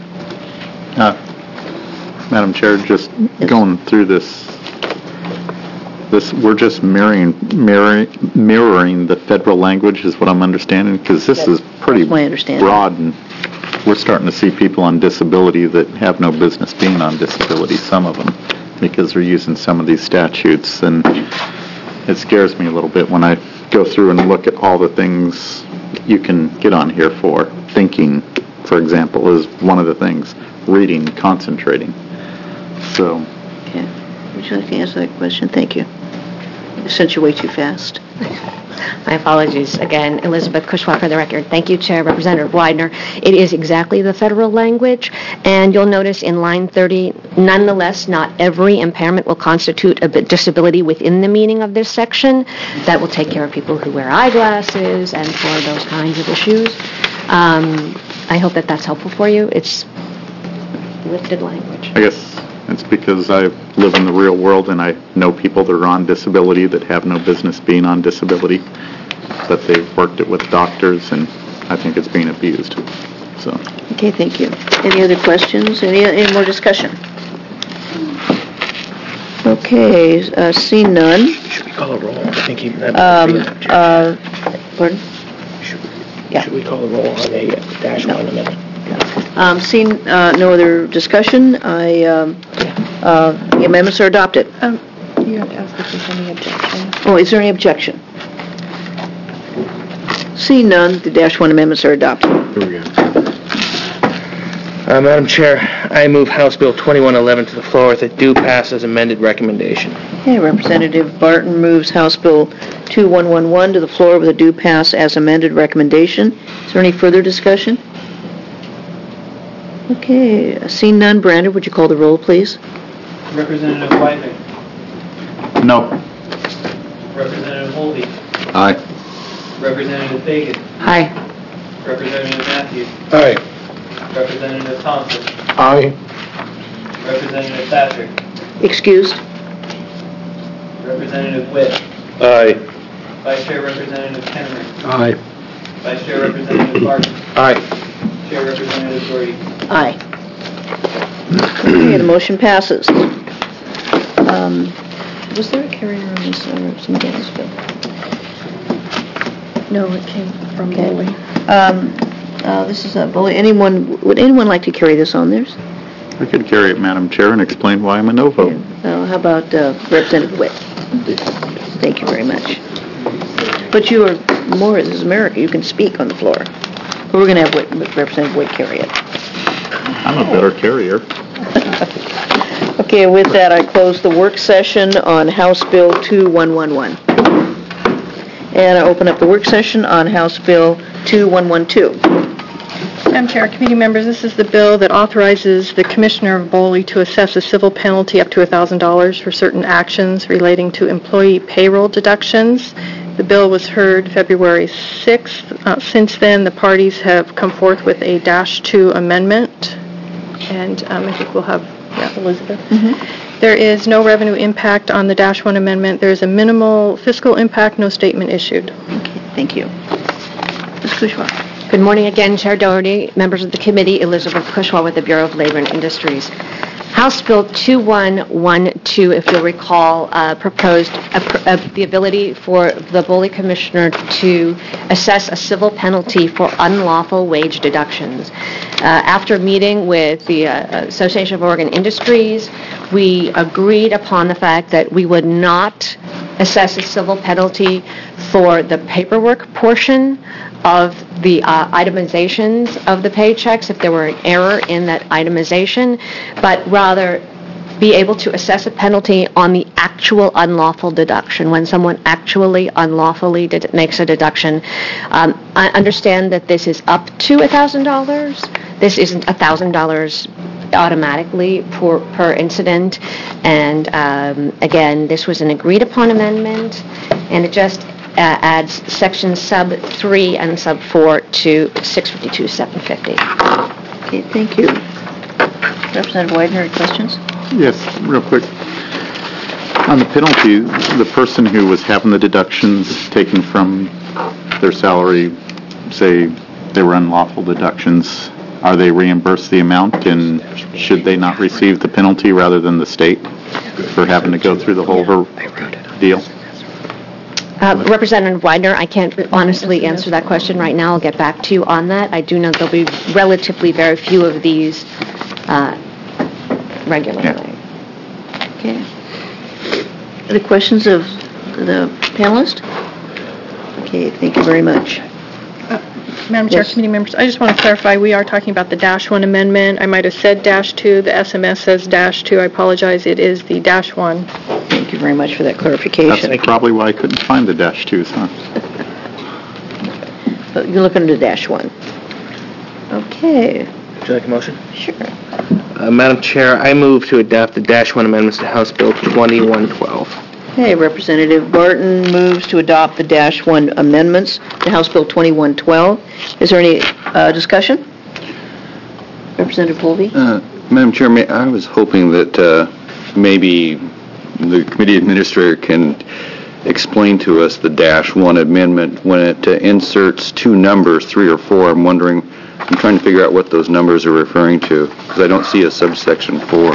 Madam Chair, just going through this, we're just mirroring the federal language is what I'm understanding, because this is pretty broad, and we're starting to see people on disability that have no business being on disability, some of them, because they're using some of these statutes, and it scares me a little bit when I go through and look at all the things you can get on here for. Thinking, for example, is one of the things. Reading, concentrating. So. Okay. Would you like to answer that question? Thank you. I sent you way too fast. My apologies. Again, Elizabeth Kushwa for the record. Thank you, Chair. Representative Widener. It is exactly the federal language, and you'll notice in line 30, nonetheless, not every impairment will constitute a disability within the meaning of this section. That will take care of people who wear eyeglasses and for those kinds of issues. I hope that that's helpful for you. It's lifted language. I guess it's because I live in the real world and I know people that are on disability that have no business being on disability, but they've worked it with doctors, and I think it's being abused. So. Okay, thank you. Any other questions? Any more discussion? Okay, seeing none. Should we call a roll? I think pardon? Should we call a roll on the Dash 1 amendment? Seeing no other discussion, the amendments are adopted. You have to ask if there's any objection. Oh, is there any objection? Seeing none, the Dash 1 amendments are adopted. Here we go. Madam Chair, I move House Bill 2111 to the floor with a due pass as amended recommendation. Okay, Representative Barton moves House Bill 2111 to the floor with a due pass as amended recommendation. Is there any further discussion? Okay, seeing none, Brandon, would you call the roll, please? Representative Whiteman. No. Representative Holby. Aye. Representative Fagan. Aye. Representative Matthews. Aye. Representative Thompson. Aye. Representative Patrick. Excused. Representative Witt. Aye. Vice Chair Representative Kennemer. Aye. Vice Chair Representative Barton. Aye. Chair Representative Doherty. Aye. Okay, the motion passes. Was there a carrier on this or somebody else's bill? No, it came from BOLI. This is a BOLI. Would anyone like to carry this on theirs? I could carry it, Madam Chair, and explain why I'm a no vote. How about Representative Witt? Thank you very much. But you are more, this is America, you can speak on the floor. But we're going to have Representative Witt carry it. I'm a better carrier. Okay, with that, I close the work session on House Bill 2111. And I open up the work session on House Bill 2112. Madam Chair, committee members, this is the bill that authorizes the Commissioner of BOLI to assess a civil penalty up to $1,000 for certain actions relating to employee payroll deductions. The bill was heard February 6th. Since then, the parties have come forth with a Dash 2 amendment, and I think we'll have Elizabeth. Mm-hmm. There is no revenue impact on the Dash 1 amendment. There is a minimal fiscal impact, no statement issued. Okay, thank you. Ms. Kushwa. Good morning again, Chair Doherty, members of the committee. Elizabeth Kushwa with the Bureau of Labor and Industries. House Bill 2112 to, if you'll recall, proposed the ability for the Boley Commissioner to assess a civil penalty for unlawful wage deductions. After meeting with the Association of Oregon Industries, we agreed upon the fact that we would not assess a civil penalty for the paperwork portion of the itemizations of the paychecks if there were an error in that itemization, but rather be able to assess a penalty on the actual unlawful deduction, when someone actually unlawfully makes a deduction. I understand that this is up to $1,000. This isn't $1,000 automatically per incident. And again, this was an agreed upon amendment, and it just adds section sub 3 and sub 4 to 652-750. Okay, thank you. Representative Widener, questions? Yes, real quick. On the penalty, the person who was having the deductions taken from their salary, say they were unlawful deductions, are they reimbursed the amount, and should they not receive the penalty rather than the state for having to go through the whole deal? Representative Widener, I can't honestly answer that question right now. I'll get back to you on that. I do know there'll be relatively very few of these regularly. Yeah. Okay. Other questions of the panelist? Okay, thank you very much. Madam Chair, Yes. committee members, I just want to clarify, we are talking about the -1 amendment. I might have said -2. The SMS says -2. I apologize. It is the -1. Thank you very much for that clarification. That's probably why I couldn't find the -2s, huh? But you're looking at the -1. Okay. Would you like a motion? Sure. Madam Chair, I move to adopt the -1 amendments to House Bill 2112. Okay, Representative Barton moves to adopt the -1 amendments to House Bill 2112. Is there any discussion? Representative Colby? Madam Chair, I was hoping that maybe the committee administrator can explain to us the -1 amendment when it inserts two numbers, 3 or 4. I'm trying to figure out what those numbers are referring to, because I don't see a subsection 4.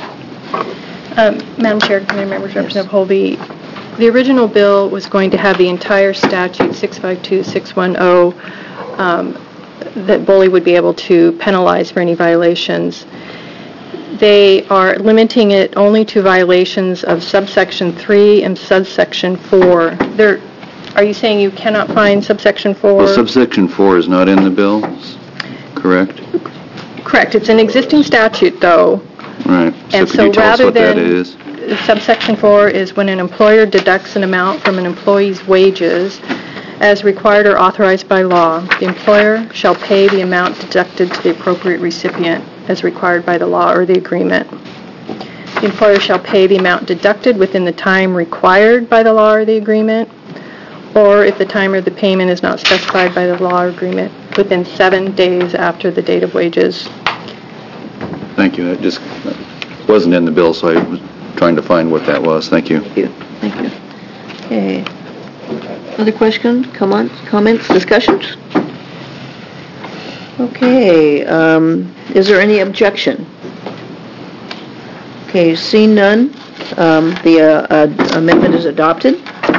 Madam Chair, committee members, Representative Holby, the original bill was going to have the entire statute 652-610 that Boley would be able to penalize for any violations. They are limiting it only to violations of subsection 3 and subsection 4. Are you saying you cannot find subsection 4? Well, subsection 4 is not in the bill, correct? Correct. It's an existing statute, though. Right. So And could so you tell us rather what that than- is? Subsection 4 is when an employer deducts an amount from an employee's wages as required or authorized by law. The employer shall pay the amount deducted to the appropriate recipient as required by the law or the agreement. The employer shall pay the amount deducted within the time required by the law or the agreement, or if the time of the payment is not specified by the law or agreement, within 7 days after the date of wages. Thank you. It just wasn't in the bill, so I was trying to find what that was. Thank you. Thank you. Thank you. Okay. Other questions, comments, discussions? Okay, is there any objection? Okay, seeing none, the amendment is adopted.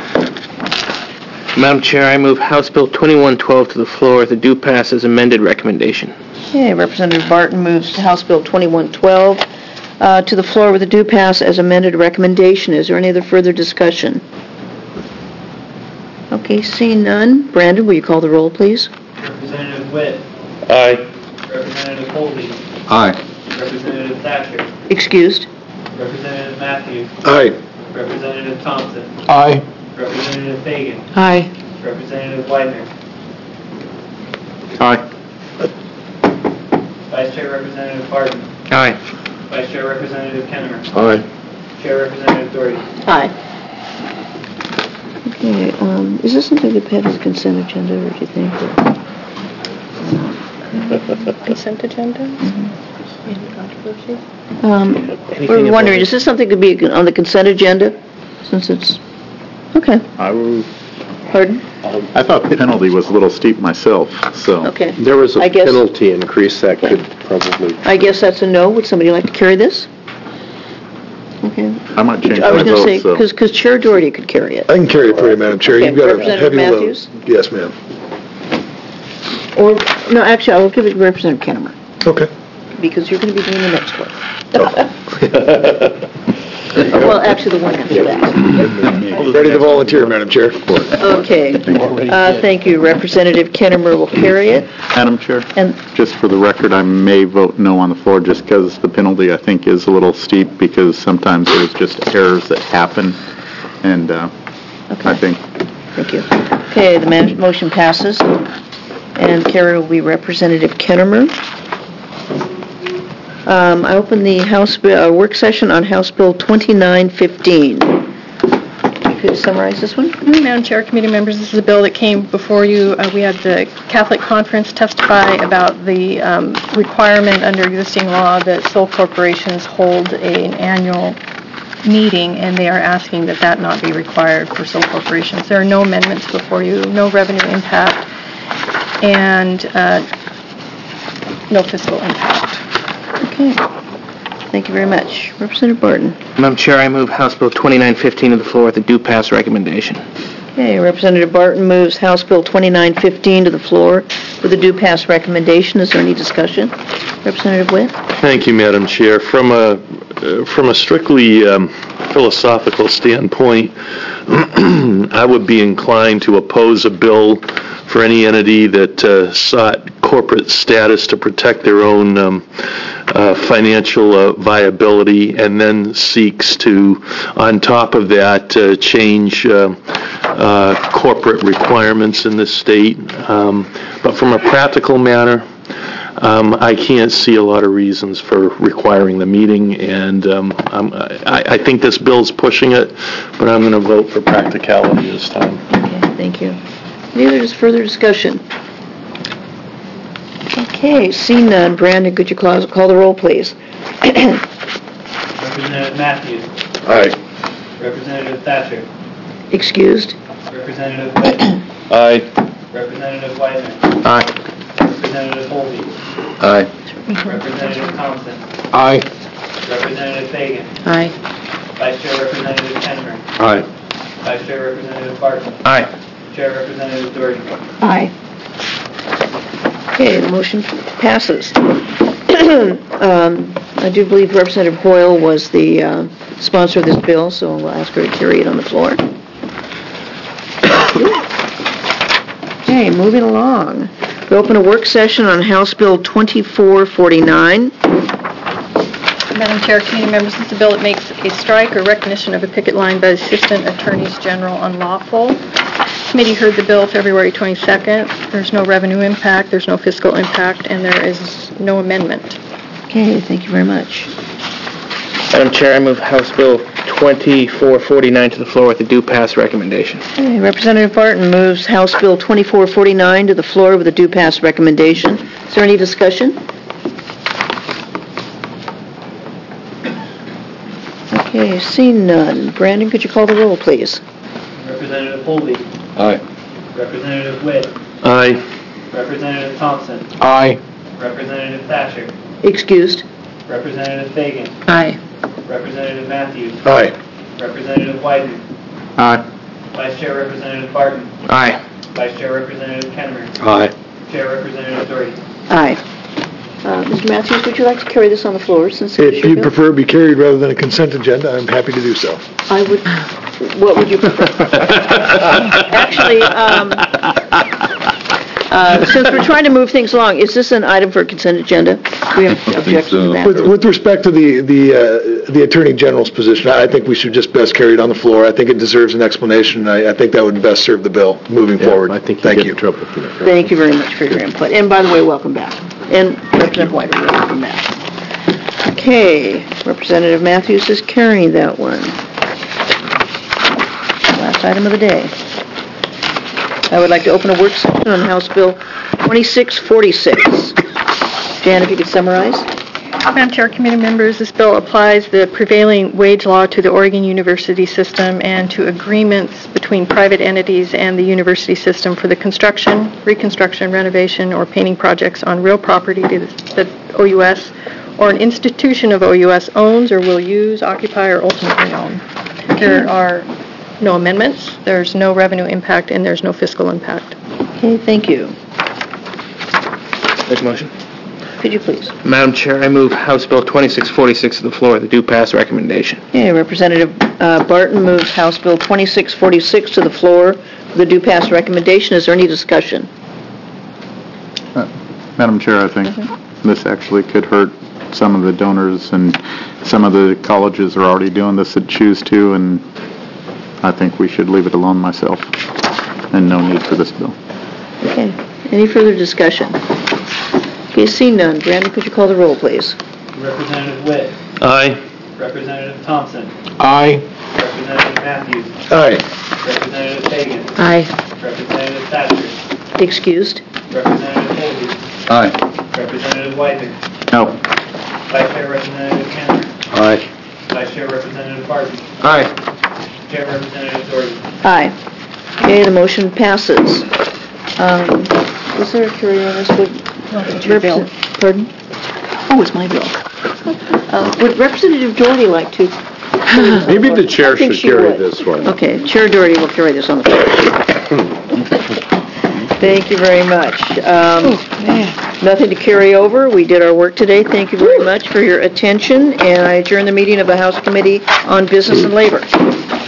Madam Chair, I move House Bill 2112 to the floor with a due pass as amended recommendation. Okay, Representative Barton moves to House Bill 2112 to the floor with a due pass as amended recommendation. Is there any other further discussion? Okay, seeing none. Brandon, will you call the roll, please? Representative Witt. Aye. Representative Colby. Aye. Representative Thatcher. Excused. Representative Matthews. Aye. Representative Thompson. Aye. Representative Fagan. Aye. Representative Widener. Aye. Vice Chair Representative Barton. Aye. Vice Chair Representative Kennemer. Aye. Chair Representative Doherty. Aye. Okay, is this something that had as a consent agenda, or do you think? Consent agenda? Any controversy? We're wondering, is this something to be on the consent agenda, since it's, okay. Pardon? I thought the penalty was a little steep myself, so. Okay. There was a I guess- penalty increase that could probably... I guess that's a no. Would somebody like to carry this? Okay. Okay. I might change I was my going to vote, say, because Chair Doherty could carry it. I can carry it for you, Madam Chair. Okay, You've got a Representative heavy load. Matthews? Yes, ma'am. Or, no, actually, I will give it to Representative Kennemer, Okay. because you're going to be doing the next one. Well, actually, the one after that. Ready to volunteer, Madam Chair. Okay. Thank you. Representative Kennemer will carry it. Madam Chair, And just for the record, I may vote no on the floor just because the penalty, I think, is a little steep because sometimes there's just errors that happen, and I think... Thank you. Okay, the motion passes, and carried will be Representative Kennemer. I open the House bill, work session on House Bill 2915. Could you summarize this one? Madam Chair, committee members, this is a bill that came before you. We had the Catholic Conference testify about the requirement under existing law that sole corporations hold an annual meeting, and they are asking that that not be required for sole corporations. There are no amendments before you, no revenue impact, and no fiscal impact. Okay. Thank you very much. Representative Barton. Madam Chair, I move House Bill 2915 to the floor with a due pass recommendation. Okay, Representative Barton moves House Bill 2915 to the floor with a due pass recommendation. Is there any discussion? Representative Witt? Thank you, Madam Chair. From a strictly philosophical standpoint, I would be inclined to oppose a bill for any entity that sought corporate status to protect their own financial viability and then seeks to, on top of that, change corporate requirements in this state. But from a practical manner, I can't see a lot of reasons for requiring the meeting, and I think this bill's pushing it, but I'm going to vote for practicality this time. Okay, thank you. Any other further discussion? Okay, seeing none, Brandon, could you call the roll, please? Representative Matthews. Aye. Representative Thatcher. Excused? Representative Witt. Aye. Representative Whiteman. Aye. Representative Holby. Aye. Representative Thompson. Aye. Representative Fagan. Aye. Vice Chair Representative Kennemer. Aye. Vice Chair Representative Barton. Aye. Chair Representative Doherty. Aye. Okay, the motion passes. I do believe Representative Hoyle was the sponsor of this bill, so we'll ask her to carry it on the floor. Okay, moving along. We open a work session on House Bill 2449. Madam Chair, committee members, this is a bill that makes a strike or recognition of a picket line by Assistant Attorneys General unlawful. Committee heard the bill February 22nd. There's no revenue impact, there's no fiscal impact, and there is no amendment. Okay, thank you very much. Madam Chair, I move House Bill 2449 to the floor with a due pass recommendation. Okay, Representative Barton moves House Bill 2449 to the floor with a due pass recommendation. Is there any discussion? Okay, seeing none. Brandon, could you call the roll, please? Representative Holby. Aye. Representative Witt. Aye. Representative Thompson. Aye. Representative Thatcher. Excused? Representative Fagan. Aye. Representative Matthews. Aye. Representative Whiteman. Aye. Vice Chair Representative Barton. Aye. Vice Chair Representative Kennemer. Aye. Chair Representative Doherty. Aye. Mr. Matthews, would you like to carry this on the floor since it's If your you bill? prefer to be carried rather than a consent agenda, I'm happy to do so. I would, what would you prefer? Actually, since we're trying to move things along, is this an item for consent agenda? Do we have objections to that? With respect to the Attorney General's position, I think we should just best carry it on the floor. I think it deserves an explanation. I think that would best serve the bill moving forward. I think Thank you you. get in trouble for that. Thank you very much for your input. And by the way, welcome back. And Representative White, welcome back. Okay, Representative Matthews is carrying that one. Last item of the day. I would like to open a work session on House Bill 2646. Jan, if you could summarize. Madam Chair, committee members, this bill applies the prevailing wage law to the Oregon University system and to agreements between private entities and the university system for the construction, reconstruction, renovation, or painting projects on real property that OUS or an institution of OUS owns or will use, occupy, or ultimately own. There are no amendments, there's no revenue impact, and there's no fiscal impact. Okay, thank you. Make a motion. Could you please? Madam Chair, I move House Bill 2646 to the floor with a due pass recommendation. Okay, Representative Barton moves House Bill 2646 to the floor with a due pass recommendation. Is there any discussion? Madam Chair, I think this actually could hurt some of the donors, and some of the colleges are already doing this that choose to, and I think we should leave it alone myself, and no need for this bill. Okay. Any further discussion? Okay, seeing none. Brandon, could you call the roll, please? Representative Witt. Aye. Representative Thompson. Aye. Representative Matthews. Aye. Representative Fagan. Aye. Representative Thatcher. Excused. Representative Holden. Aye. Representative Weidman. No. Vice Chair Representative Cameron. Aye. Vice Chair Representative Barton. Aye. Chair Representative Doherty. Aye. Okay, the motion passes. Was there a carry on this? No, it's your bill. Pardon? Oh, it's my bill. Would Representative Doherty like to? Maybe the chair I think should she carry would. this one. Okay, Chair Doherty will carry this on the floor. Thank you very much. Nothing to carry over. We did our work today. Thank you very much for your attention, and I adjourn the meeting of the House Committee on Business and Labor.